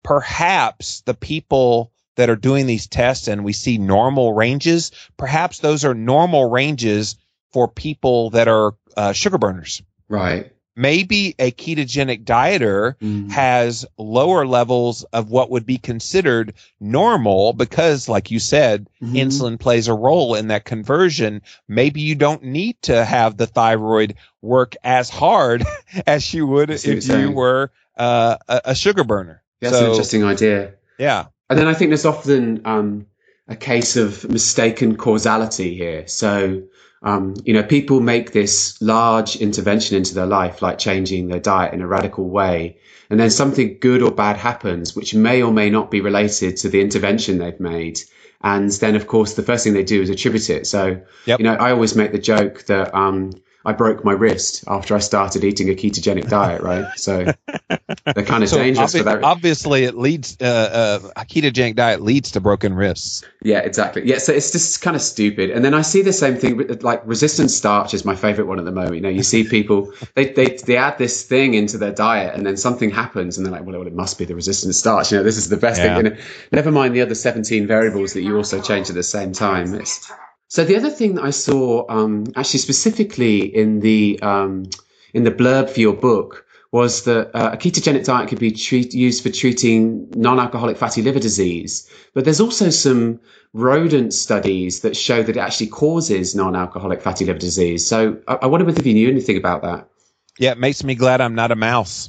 Perhaps the people that are doing these tests and we see normal ranges, perhaps those are normal ranges for people that are uh, sugar burners. Right. Maybe a ketogenic dieter Mm. has lower levels of what would be considered normal because, like you said, Mhm. insulin plays a role in that conversion. Maybe you don't need to have the thyroid work as hard as you would I see what if you're you saying. were uh, a, a sugar burner. That's So, an interesting idea. Yeah. And then I think there's often um, a case of mistaken causality here. So, um, you know, people make this large intervention into their life, like changing their diet in a radical way. And then something good or bad happens, which may or may not be related to the intervention they've made. And then, of course, the first thing they do is attribute it. So, Yep. you know, I always make the joke that um, I broke my wrist after I started eating a ketogenic diet, right? So they're kind of So dangerous obvi- for that. obviously, it leads uh, uh, a ketogenic diet leads to broken wrists. Yeah, exactly. Yeah, so it's just kind of stupid. And then I see the same thing, with, like resistant starch is my favorite one at the moment. You know, you see people, they, they, they add this thing into their diet and then something happens and they're like, well, it must be the resistant starch. You know, this is the best Yeah. thing. And never mind the other seventeen variables that you also change at the same time. It's, so the other thing that I saw, um, actually specifically in the, um, in the blurb for your book was that uh, a ketogenic diet could be treat, used for treating non-alcoholic fatty liver disease. But there's also some rodent studies that show that it actually causes non-alcoholic fatty liver disease. So I, I wonder if you knew anything about that. Yeah, it makes me glad I'm not a mouse.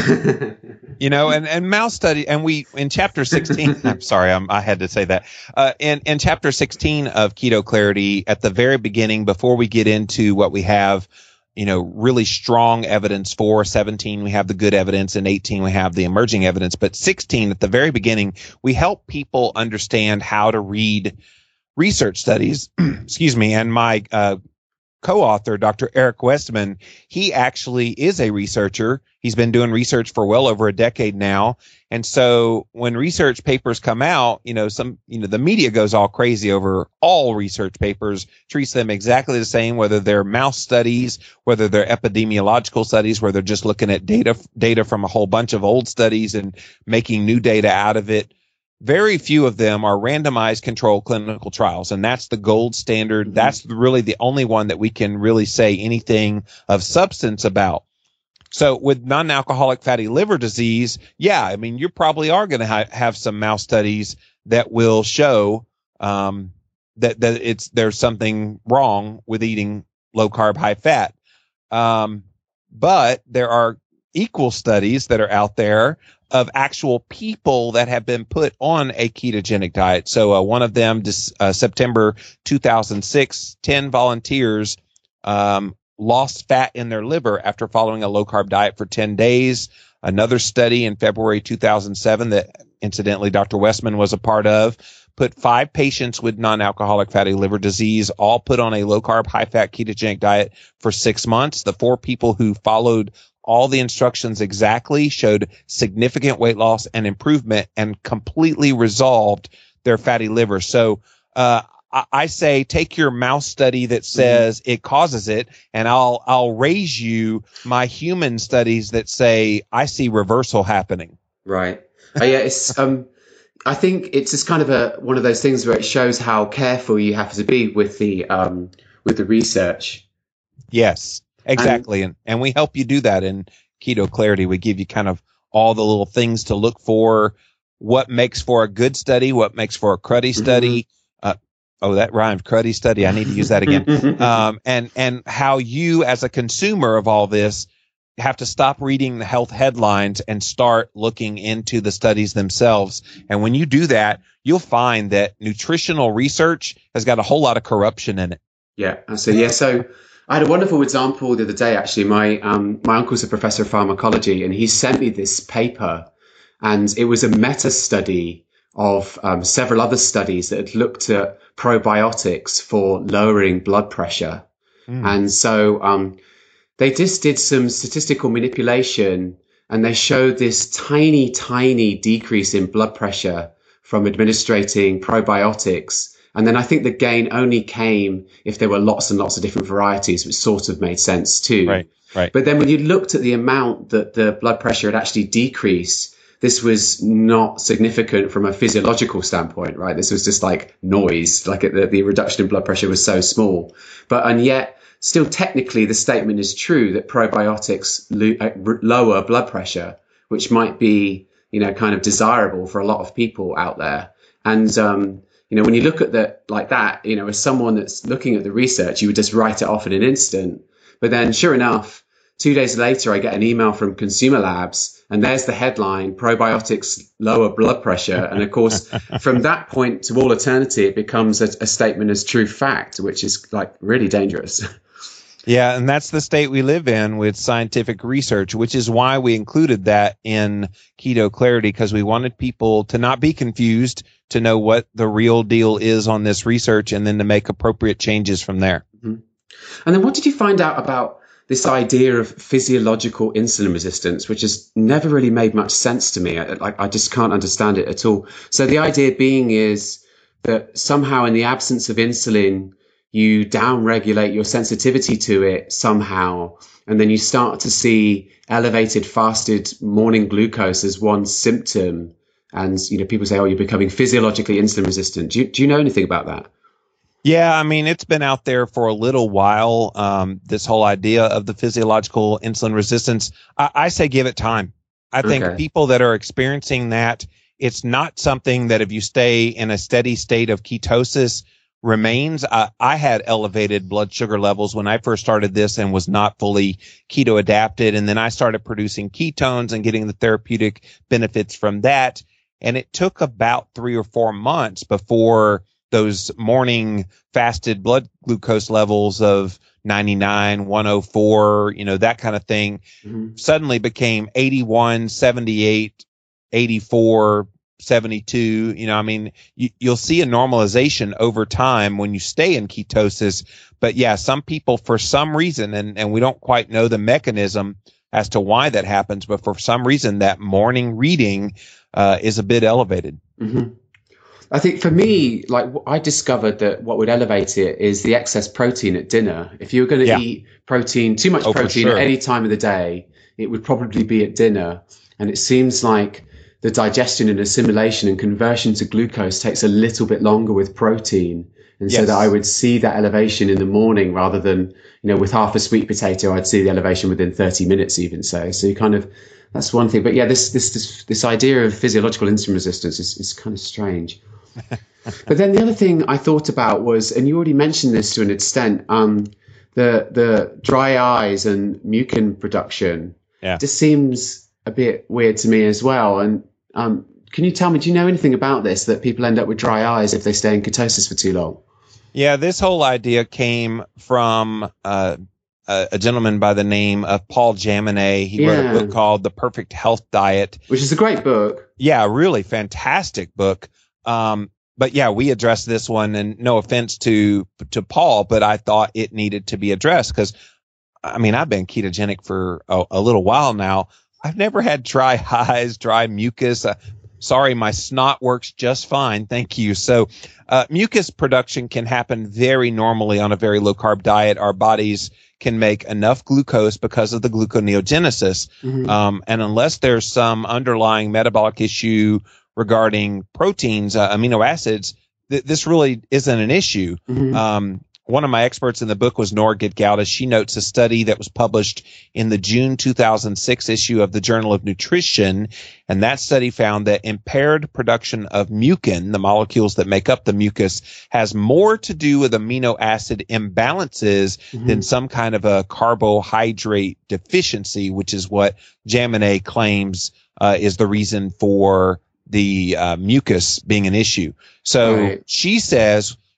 You know, and, and mouse study, and we, in chapter sixteen, I'm sorry, I'm, I had to say that. Uh, in, in chapter sixteen of Keto Clarity, at the very beginning, before we get into what we have, you know, really strong evidence for, seventeen, we have the good evidence, and eighteen, we have the emerging evidence. But sixteen, at the very beginning, we help people understand how to read research studies, excuse me, and my uh, co-author, Doctor Eric Westman, he actually is a researcher. He's been doing research for well over a decade now. And so when research papers come out, you know, some, you know, the media goes all crazy over all research papers, treats them exactly the same, whether they're mouse studies, whether they're epidemiological studies, where they're just looking at data, data from a whole bunch of old studies and making new data out of it. Very few of them are randomized controlled clinical trials, and that's the gold standard. Mm-hmm. That's really the only one that we can really say anything of substance about. So with non-alcoholic fatty liver disease, yeah, I mean, you probably are going to ha- have some mouse studies that will show um, that that it's there's something wrong with eating low carb, high fat. Um, but there are equal studies that are out there of actual people that have been put on a ketogenic diet. So uh, one of them, this, uh, September two thousand six, ten volunteers um, lost fat in their liver after following a low carb diet for ten days. Another study in February two thousand seven that incidentally Doctor Westman was a part of put five patients with non-alcoholic fatty liver disease, all put on a low carb, high fat ketogenic diet for six months. The four people who followed all the instructions exactly showed significant weight loss and improvement and completely resolved their fatty liver. So uh, I, I say take your mouse study that says mm-hmm. it causes it, and I'll I'll raise you my human studies that say I see reversal happening. Right. Uh, yeah. It's um. I think it's just kind of a one of those things where it shows how careful you have to be with the um with the research. Yes. Exactly. And, and we help you do that in Keto Clarity. We give you kind of all the little things to look for, what makes for a good study, what makes for a cruddy study. Mm-hmm. Uh, oh, that rhymed, cruddy study. I need to use that again. um, and, and how you as a consumer of all this have to stop reading the health headlines and start looking into the studies themselves. And when you do that, you'll find that nutritional research has got a whole lot of corruption in it. Yeah. So, yeah. So, I had a wonderful example the other day, actually. My um, my uncle's a professor of pharmacology, and he sent me this paper, and it was a meta study of um, several other studies that had looked at probiotics for lowering blood pressure. Mm. And so um, they just did some statistical manipulation, and they showed this tiny, tiny decrease in blood pressure from administrating probiotics. And then I think the gain only came if there were lots and lots of different varieties, which sort of made sense too. Right, right. But then when you looked at the amount that the blood pressure had actually decreased, this was not significant from a physiological standpoint, right? This was just like noise, like the, the reduction in blood pressure was so small. But, and yet still technically the statement is true that probiotics lo- lower blood pressure, which might be, you know, kind of desirable for a lot of people out there. And, um, you know, when you look at that like that, you know, as someone that's looking at the research, you would just write it off in an instant. But then sure enough, two days later, I get an email from Consumer Labs and there's the headline, probiotics lower blood pressure. And of course, from that point to all eternity, it becomes a, a statement as true fact, which is like really dangerous. Yeah, and that's the state we live in with scientific research, which is why we included that in Keto Clarity, because we wanted people to not be confused, to know what the real deal is on this research, and then to make appropriate changes from there. Mm-hmm. And then what did you find out about this idea of physiological insulin resistance, which has never really made much sense to me? I, I, I just can't understand it at all. So the idea being is that somehow in the absence of insulin, you downregulate your sensitivity to it somehow, and then you start to see elevated fasted morning glucose as one symptom. And, you know, people say, oh, you're becoming physiologically insulin resistant. Do you, do you know anything about that? Yeah, I mean, it's been out there for a little while, um, this whole idea of the physiological insulin resistance. I, I say give it time. I think Okay. people that are experiencing that, it's not something that if you stay in a steady state of ketosis remains. Uh, I had elevated blood sugar levels when I first started this and was not fully keto adapted. And then I started producing ketones and getting the therapeutic benefits from that. And it took about three or four months before those morning fasted blood glucose levels of ninety-nine, one oh four, you know, that kind of thing, mm-hmm. suddenly became eighty-one, seventy-eight, eighty-four, seventy-two. You know, I mean, you, you'll see a normalization over time when you stay in ketosis. But yeah, some people, for some reason, and, and we don't quite know the mechanism as to why that happens, but for some reason, that morning reading uh, is a bit elevated. Mm-hmm. I think for me, like I discovered that what would elevate it is the excess protein at dinner. If you were going to yeah. eat protein, too much oh, protein sure. at any time of the day, it would probably be at dinner. And it seems like the digestion and assimilation and conversion to glucose takes a little bit longer with protein. And yes. so that I would see that elevation in the morning rather than, you know, with half a sweet potato, I'd see the elevation within thirty minutes even so. So you kind of, that's one thing. But yeah, this, this, this, this idea of physiological insulin resistance is, is kind of strange. But then the other thing I thought about was, and you already mentioned this to an extent, um, the, the dry eyes and mucin production yeah. just seems a bit weird to me as well. And, um, can you tell me, do you know anything about this, that people end up with dry eyes if they stay in ketosis for too long? Yeah, this whole idea came from uh, a, a gentleman by the name of Paul Jaminet. He yeah. wrote a book called The Perfect Health Diet. Which is a great book. Yeah, really fantastic book. Um, but yeah, we addressed this one, and no offense to to Paul, but I thought it needed to be addressed because, I mean, I've been ketogenic for a, a little while now. I've never had dry eyes, dry mucus. Uh, Sorry, my snot works just fine. Thank you. So uh, mucus production can happen very normally on a very low carb diet. Our bodies can make enough glucose because of the gluconeogenesis. Mm-hmm. Um, and unless there's some underlying metabolic issue regarding proteins, uh, amino acids, th- this really isn't an issue. Mm-hmm. Um, One of my experts in the book was Nora Gitgaudas. She notes a study that was published in the June two thousand six issue of the Journal of Nutrition. And that study found that impaired production of mucin, the molecules that make up the mucus, has more to do with amino acid imbalances mm-hmm. than some kind of a carbohydrate deficiency, which is what Jaminet claims uh, is the reason for the uh, mucus being an issue. So right. she says,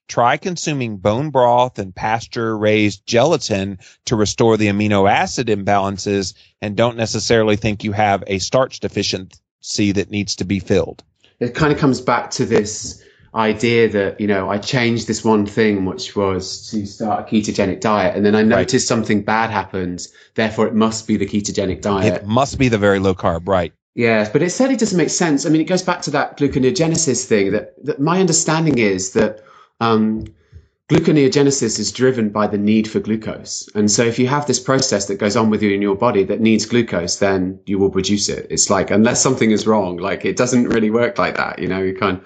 try consuming bone broth and pasture-raised gelatin to restore the amino acid imbalances, and don't necessarily think you have a starch deficiency that needs to be filled. It kind of comes back to this idea that, you know, I changed this one thing, which was to start a ketogenic diet, and then I noticed right. something bad happened. Therefore, it must be the ketogenic diet. It must be the very low carb, right? Yes, but it certainly doesn't make sense. I mean, it goes back to that gluconeogenesis thing. That, that my understanding is that um, gluconeogenesis is driven by the need for glucose, and so if you have this process that goes on with you in your body that needs glucose, then you will produce it. It's like, unless something is wrong, like it doesn't really work like that. You know, you can't.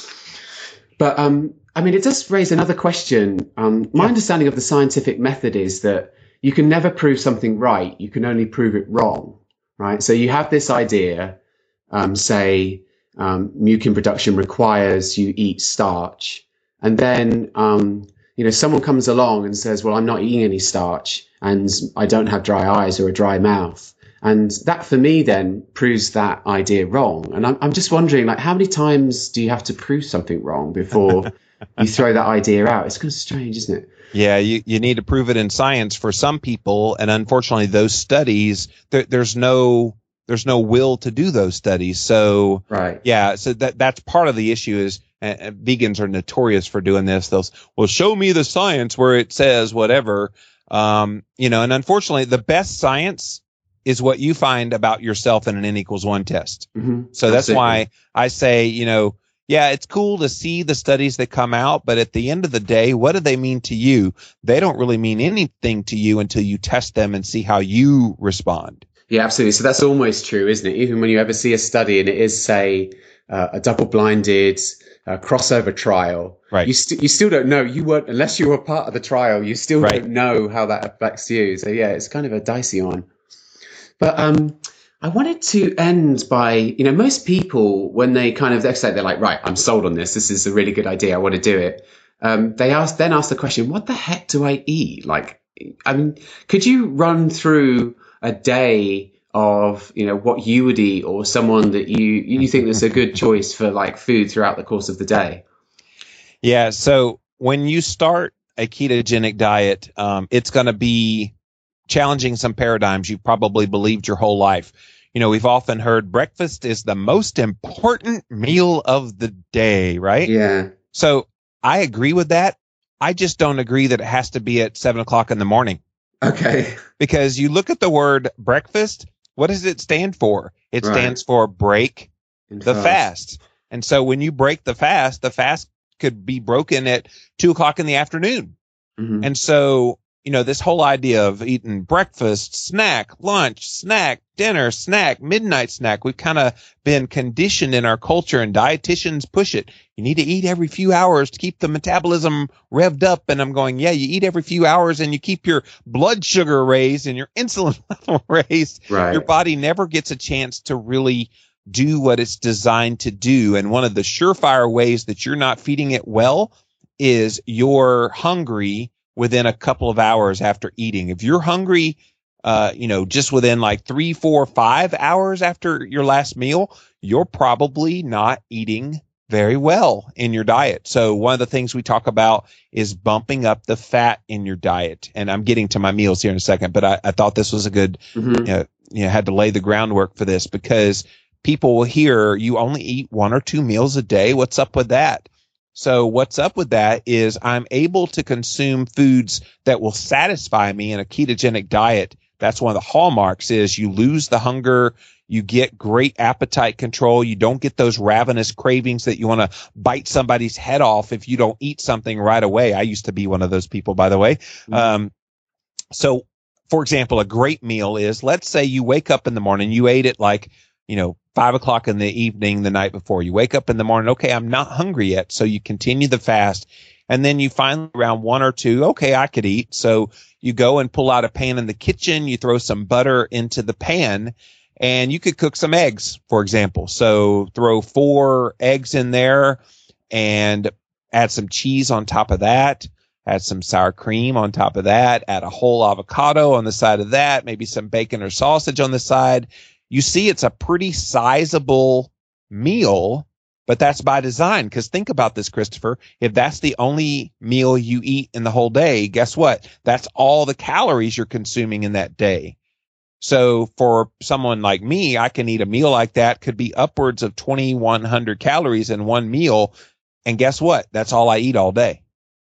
But, um, I mean, it does raise another question. Um, my yeah. understanding of the scientific method is that you can never prove something right. You can only prove it wrong, right? So you have this idea, um, say, um, mucin production requires you eat starch. And then, um, you know, someone comes along and says, well, I'm not eating any starch and I don't have dry eyes or a dry mouth. And that, for me, then proves that idea wrong. And I'm, I'm just wondering, like, how many times do you have to prove something wrong before you throw that idea out? It's kind of strange, isn't it? Yeah, you, you need to prove it in science for some people. And unfortunately, those studies, there, there's no there's no will to do those studies. So, right. yeah, so that that's part of the issue is uh, vegans are notorious for doing this. They'll, well, show me the science where it says whatever. Um, you know, and unfortunately, the best science is what you find about yourself in an N equals one test. Mm-hmm. So that's Absolutely. why I say, you know, yeah, it's cool to see the studies that come out, but at the end of the day, what do they mean to you? They don't really mean anything to you until you test them and see how you respond. Yeah, absolutely. So that's almost true, isn't it? Even when you ever see a study and it is, say, uh, a double-blinded uh, crossover trial, right. you, st- you still don't know. You weren't, unless you were part of the trial, you still right. don't know how that affects you. So yeah, it's kind of a dicey one. But um, I wanted to end by, you know, most people, when they kind of, they say, they're like, right, I'm sold on this. This is a really good idea. I want to do it. Um, they ask, then ask the question, what the heck do I eat? Like, I mean, could you run through a day of, you know, what you would eat or someone that you, you think is a good choice for like food throughout the course of the day? Yeah. So when you start a ketogenic diet, um, it's going to be challenging some paradigms you probably believed your whole life. You know, we've often heard breakfast is the most important meal of the day, right? Yeah. So I agree with that. I just don't agree that it has to be at seven o'clock in the morning. Okay. Because you look at the word breakfast, what does it stand for? It Right. stands for break And the fast. fast. And so when you break the fast, the fast could be broken at two o'clock in the afternoon. Mm-hmm. And so, you know, this whole idea of eating breakfast, snack, lunch, snack, dinner, snack, midnight snack, we've kind of been conditioned in our culture, and dietitians push it. You need to eat every few hours to keep the metabolism revved up. And I'm going, yeah, you eat every few hours and you keep your blood sugar raised and your insulin level raised. Right. Your body never gets a chance to really do what it's designed to do. And one of the surefire ways that you're not feeding it well is you're hungry within a couple of hours after eating. If you're hungry, uh, you know, just within like three, four, five hours after your last meal, you're probably not eating very well in your diet. So one of the things we talk about is bumping up the fat in your diet. And I'm getting to my meals here in a second, but I, I thought this was a good, Mm-hmm. you know, you know, had to lay the groundwork for this because people will hear you only eat one or two meals a day. What's up with that? So what's up with that is I'm able to consume foods that will satisfy me in a ketogenic diet. That's one of the hallmarks is you lose the hunger. You get great appetite control. You don't get those ravenous cravings that you want to bite somebody's head off if you don't eat something right away. I used to be one of those people, by the way. Mm-hmm. Um, so, for example, a great meal is, let's say you wake up in the morning, you ate it like, you know, five o'clock in the evening the night before. You wake up in the morning, okay, I'm not hungry yet. So you continue the fast. And then you finally around one or two, okay, I could eat. So you go and pull out a pan in the kitchen. You throw some butter into the pan and you could cook some eggs, for example. So throw four eggs in there and add some cheese on top of that. Add some sour cream on top of that. Add a whole avocado on the side of that. Maybe some bacon or sausage on the side. You see, it's a pretty sizable meal But that's by design, because think about this, Christopher. If that's the only meal you eat in the whole day, guess what? That's all the calories you're consuming in that day. So for someone like me, I can eat a meal like that, could be upwards of twenty-one hundred calories in one meal. And guess what? That's all I eat all day.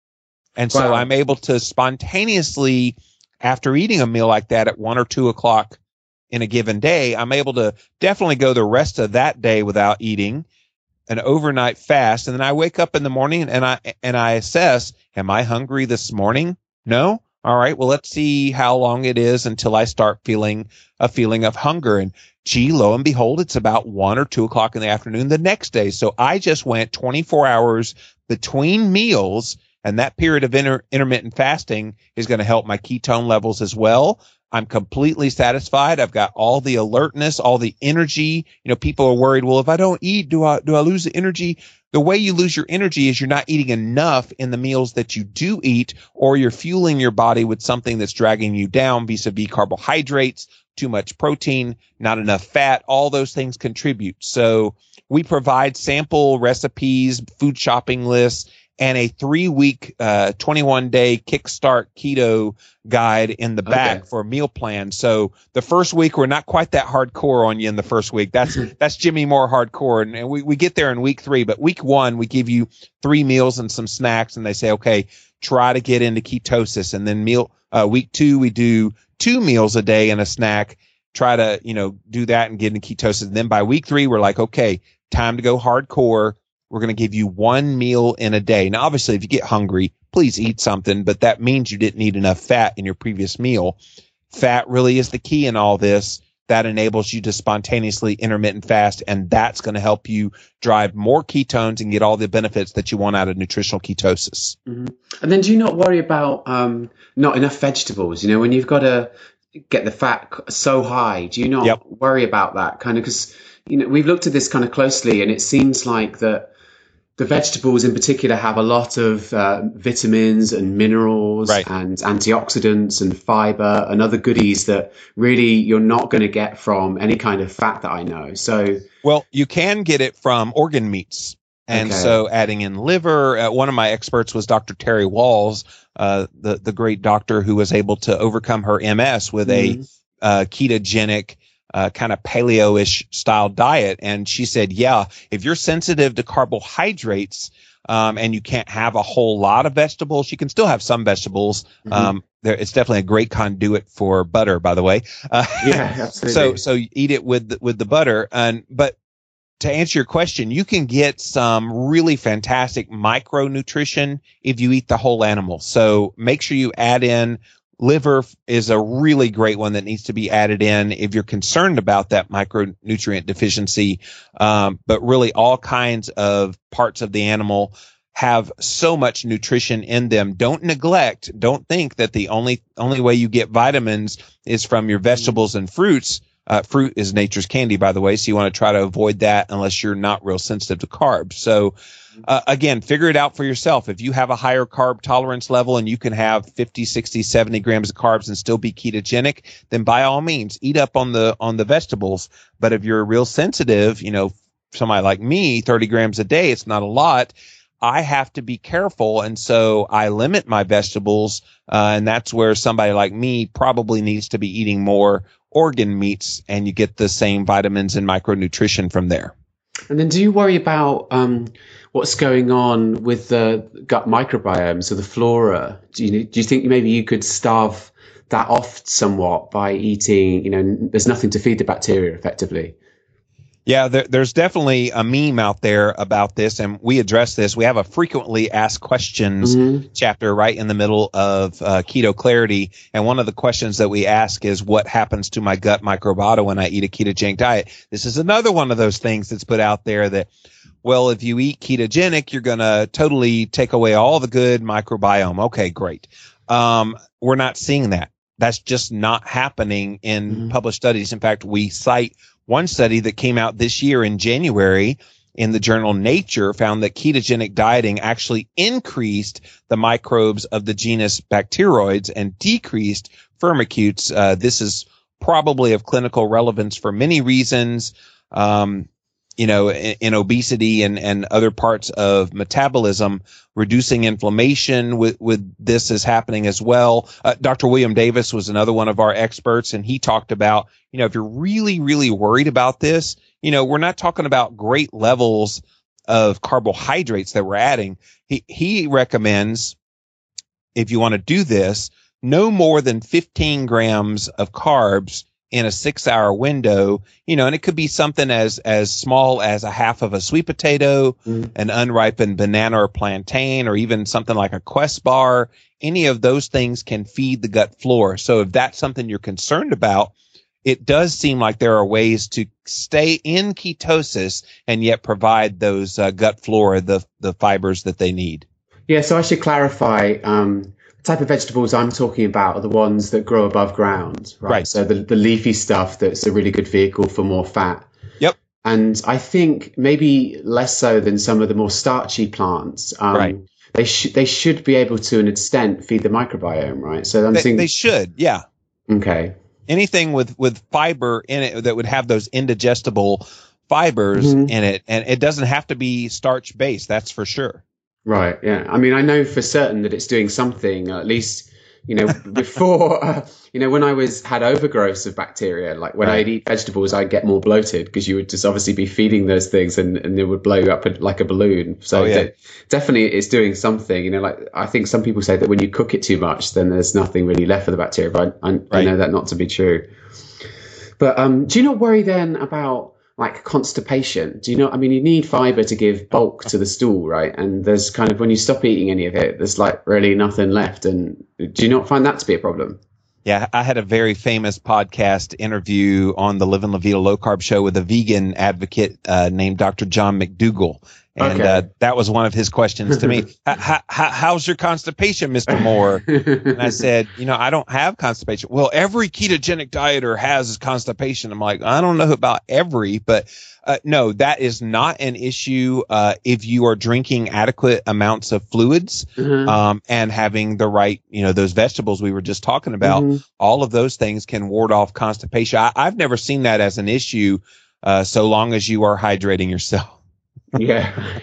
And so Wow. I'm able to spontaneously, after eating a meal like that at one or two o'clock in a given day, I'm able to definitely go the rest of that day without eating, an overnight fast. And then I wake up in the morning and I, and I assess, am I hungry this morning? No. All right. Well, let's see how long it is until I start feeling a feeling of hunger. And gee, lo and behold, it's about one or two o'clock in the afternoon the next day. So I just went twenty-four hours between meals, and that period of inter- intermittent fasting is going to help my ketone levels as well. I'm completely satisfied. I've got all the alertness, all the energy. You know, people are worried, well, if I don't eat, do I, do I lose the energy? The way you lose your energy is you're not eating enough in the meals that you do eat, or you're fueling your body with something that's dragging you down vis-a-vis carbohydrates, too much protein, not enough fat. All those things contribute. So we provide sample recipes, food shopping lists, and a three-week, uh, twenty-one-day Kickstart Keto guide in the back Okay. for a meal plan. So the first week, we're not quite that hardcore on you in the first week. That's that's Jimmy Moore hardcore, and, and we, we get there in week three. But week one, we give you three meals and some snacks, and they say, okay, try to get into ketosis. And then meal uh, week two, we do two meals a day and a snack. Try to, you know, do that and get into ketosis. And then by week three, we're like, okay, time to go hardcore. We're going to give you one meal in a day. Now, obviously, if you get hungry, please eat something, but that means you didn't eat enough fat in your previous meal. Fat really is the key in all this. That enables you to spontaneously intermittent fast, and that's going to help you drive more ketones and get all the benefits that you want out of nutritional ketosis. Mm-hmm. And then do you not worry about um, not enough vegetables? You know, when you've got to get the fat so high, do you not Yep. worry about that kind of? Because, you know, we've looked at this kind of closely, and it seems like that the vegetables in particular have a lot of uh, vitamins and minerals Right. and antioxidants and fiber and other goodies that really you're not going to get from any kind of fat that I know. So, Well, you can get it from organ meats. And Okay. so adding in liver, uh, one of my experts was Doctor Terry Walls, uh, the, the great doctor who was able to overcome her M S with Mhm. a uh, ketogenic, uh, kind of paleo-ish style diet. And she said, yeah, if you're sensitive to carbohydrates, um, and you can't have a whole lot of vegetables, you can still have some vegetables. Mhm. Um, there, it's definitely a great conduit for butter, by the way. Uh, Yeah, absolutely. so, so you eat it with, the, with the butter. And, but to answer your question, you can get some really fantastic micronutrition if you eat the whole animal. So make sure you add in liver is a really great one that needs to be added in if you're concerned about that micronutrient deficiency. Um, but really all kinds of parts of the animal have so much nutrition in them. Don't neglect, don't think that the only, only way you get vitamins is from your vegetables and fruits. Uh, fruit is nature's candy, by the way. So you want to try to avoid that unless you're not real sensitive to carbs. So, uh, again, figure it out for yourself. If you have a higher carb tolerance level and you can have fifty, sixty, seventy grams of carbs and still be ketogenic, then by all means, eat up on the, on the vegetables. But if you're real sensitive, you know, somebody like me, thirty grams a day, it's not a lot. I have to be careful. And so I limit my vegetables. Uh, and that's where somebody like me probably needs to be eating more organ meats, and you get the same vitamins and micronutrition from there. And then do you worry about um, what's going on with the gut microbiome, so the flora? Do you, do you think maybe you could starve that off somewhat by eating, you know, there's nothing to feed the bacteria effectively? Yeah, there, there's definitely a meme out there about this, and we address this. We have a frequently asked questions mm-hmm. chapter right in the middle of uh, Keto Clarity, and one of the questions that we ask is, what happens to my gut microbiota when I eat a ketogenic diet? This is another one of those things that's put out there that, well, if you eat ketogenic, you're going to totally take away all the good microbiome. Okay, great. Um, we're not seeing that. That's just not happening in mm-hmm. published studies. In fact, we cite one study that came out this year in January in the journal Nature found that ketogenic dieting actually increased the microbes of the genus Bacteroides and decreased firmicutes. Uh, this is probably of clinical relevance for many reasons. Um, you know, in, in obesity and, and other parts of metabolism, reducing inflammation with, with this is happening as well. Uh, Doctor William Davis was another one of our experts, and he talked about, you know, if you're really, really worried about this, you know, we're not talking about great levels of carbohydrates that we're adding. He, he recommends, if you want to do this, no more than fifteen grams of carbs in a six hour window, you know, and it could be something as, as small as a half of a sweet potato, mm. an unripened banana or plantain, or even something like a Quest bar. Any of those things can feed the gut flora. So if that's something you're concerned about, it does seem like there are ways to stay in ketosis and yet provide those uh, gut flora, the, the fibers that they need. Yeah. So I should clarify, um, type of vegetables I'm talking about are the ones that grow above ground, right? Right. So the, the leafy stuff that's a really good vehicle for more fat. Yep. And I think maybe less so than some of the more starchy plants. Um, right. They should they should be able to an extent feed the microbiome, right? So I'm they, thinking they should, yeah. Okay. Anything with, with fiber in it that would have those indigestible fibers mm-hmm. in it, and it doesn't have to be starch based. That's for sure. Right. Yeah. I mean, I know for certain that it's doing something, at least, you know, before, uh, you know, when I was had overgrowths of bacteria, like when right. I'd eat vegetables, I'd get more bloated because you would just obviously be feeding those things and, and it would blow you up like a balloon. So oh, yeah. de- definitely it's doing something, you know, like I think some people say that when you cook it too much, then there's nothing really left for the bacteria, but I, I, right. I know that not to be true. But um, do you not worry then about like constipation? Do you know, I mean, you need fiber to give bulk to the stool, right? And there's kind of, when you stop eating any of it, there's like really nothing left. And do you not find that to be a problem? Yeah, I had a very famous podcast interview on the Live and La Vida Low Carb show with a vegan advocate uh, named Doctor John McDougall. And okay. uh, that was one of his questions to me. how, how, how's your constipation, Mister Moore? And I said, you know, I don't have constipation. Well, every ketogenic dieter has constipation. I'm like, I don't know about every, but uh, no, that is not an issue uh, if you are drinking adequate amounts of fluids mm-hmm. um, and having the right, you know, those vegetables we were just talking about. Mm-hmm. All of those things can ward off constipation. I, I've never seen that as an issue uh, so long as you are hydrating yourself. Yeah.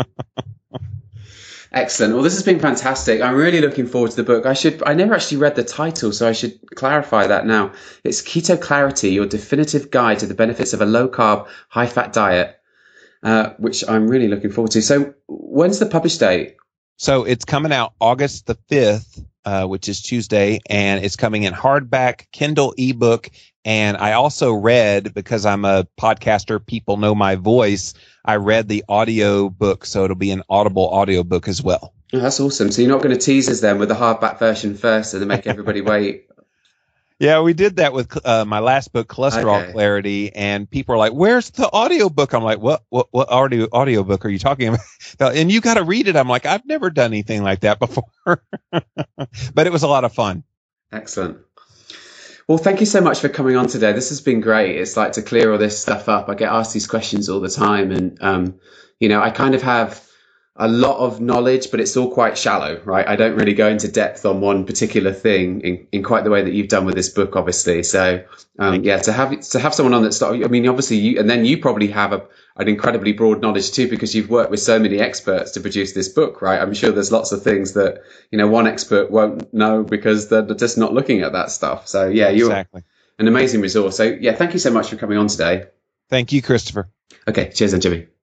Excellent. Well, this has been fantastic. I'm really looking forward to the book. I should, I never actually read the title, so I should clarify that now. It's Keto Clarity, Your Definitive Guide to the Benefits of a Low Carb, High Fat Diet, uh, which I'm really looking forward to. So when's the publish date? So it's coming out August the fifth, uh, which is Tuesday, and it's coming in hardback, Kindle ebook. And I also read, because I'm a podcaster, people know my voice, I read the audio book, so it'll be an Audible audio book as well. Oh, that's awesome. So you're not going to tease us then with the hardback version first and then make everybody wait? Yeah, we did that with uh, my last book, Cholesterol okay. Clarity, and people are like, where's the audio book? I'm like, what what, what audio, audio book are you talking about? And you got to read it. I'm like, I've never done anything like that before. But it was a lot of fun. Excellent. Well, thank you so much for coming on today. This has been great. It's like to clear all this stuff up. I get asked these questions all the time. And, um, you know, I kind of have a lot of knowledge, but it's all quite shallow, right? I don't really go into depth on one particular thing in, in quite the way that you've done with this book, obviously. So, um, yeah, to have to have someone on that start, I mean, obviously you, and then you probably have a, an incredibly broad knowledge too, because you've worked with so many experts to produce this book, right? I'm sure there's lots of things that, you know, one expert won't know because they're just not looking at that stuff. So yeah, you're exactly. an amazing resource. So yeah, thank you so much for coming on today. Thank you, Christopher. Okay. Cheers then, Jimmy.